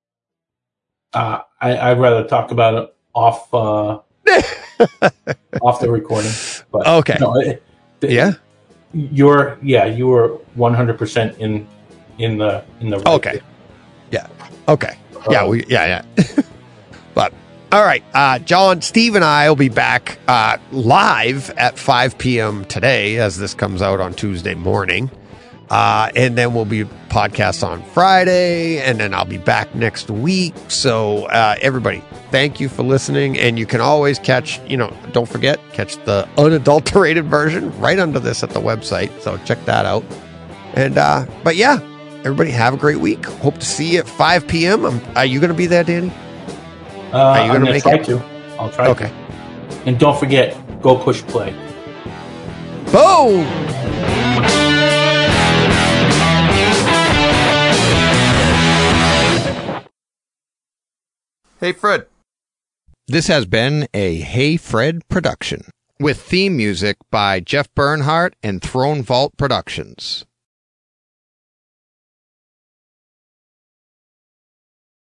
uh, I, I'd rather talk about it off uh, off the recording. But Okay. no, it, the- Yeah. you're yeah, you were one hundred percent in in the in the right. Okay. Yeah. Okay. Yeah. Uh, We, yeah. Yeah. But all right. Uh, John, Steve and I will be back, uh, live at five p.m. today as this comes out on Tuesday morning. Uh, and then we'll be podcast on Friday, and then I'll be back next week. So, uh, everybody, thank you for listening. And you can always catch, you know, don't forget, catch the unadulterated version right under this at the website. So check that out. And, uh, but yeah, everybody have a great week. Hope to see you at five p.m. Um, are you going to be there, Danny? Uh, Are you I'm gonna gonna make try it? to. I'll try. Okay. To. And don't forget, go push play. Boom! Hey, Fred. This has been a Hey Fred production with theme music by Jeff Bernhardt and Throne Vault Productions.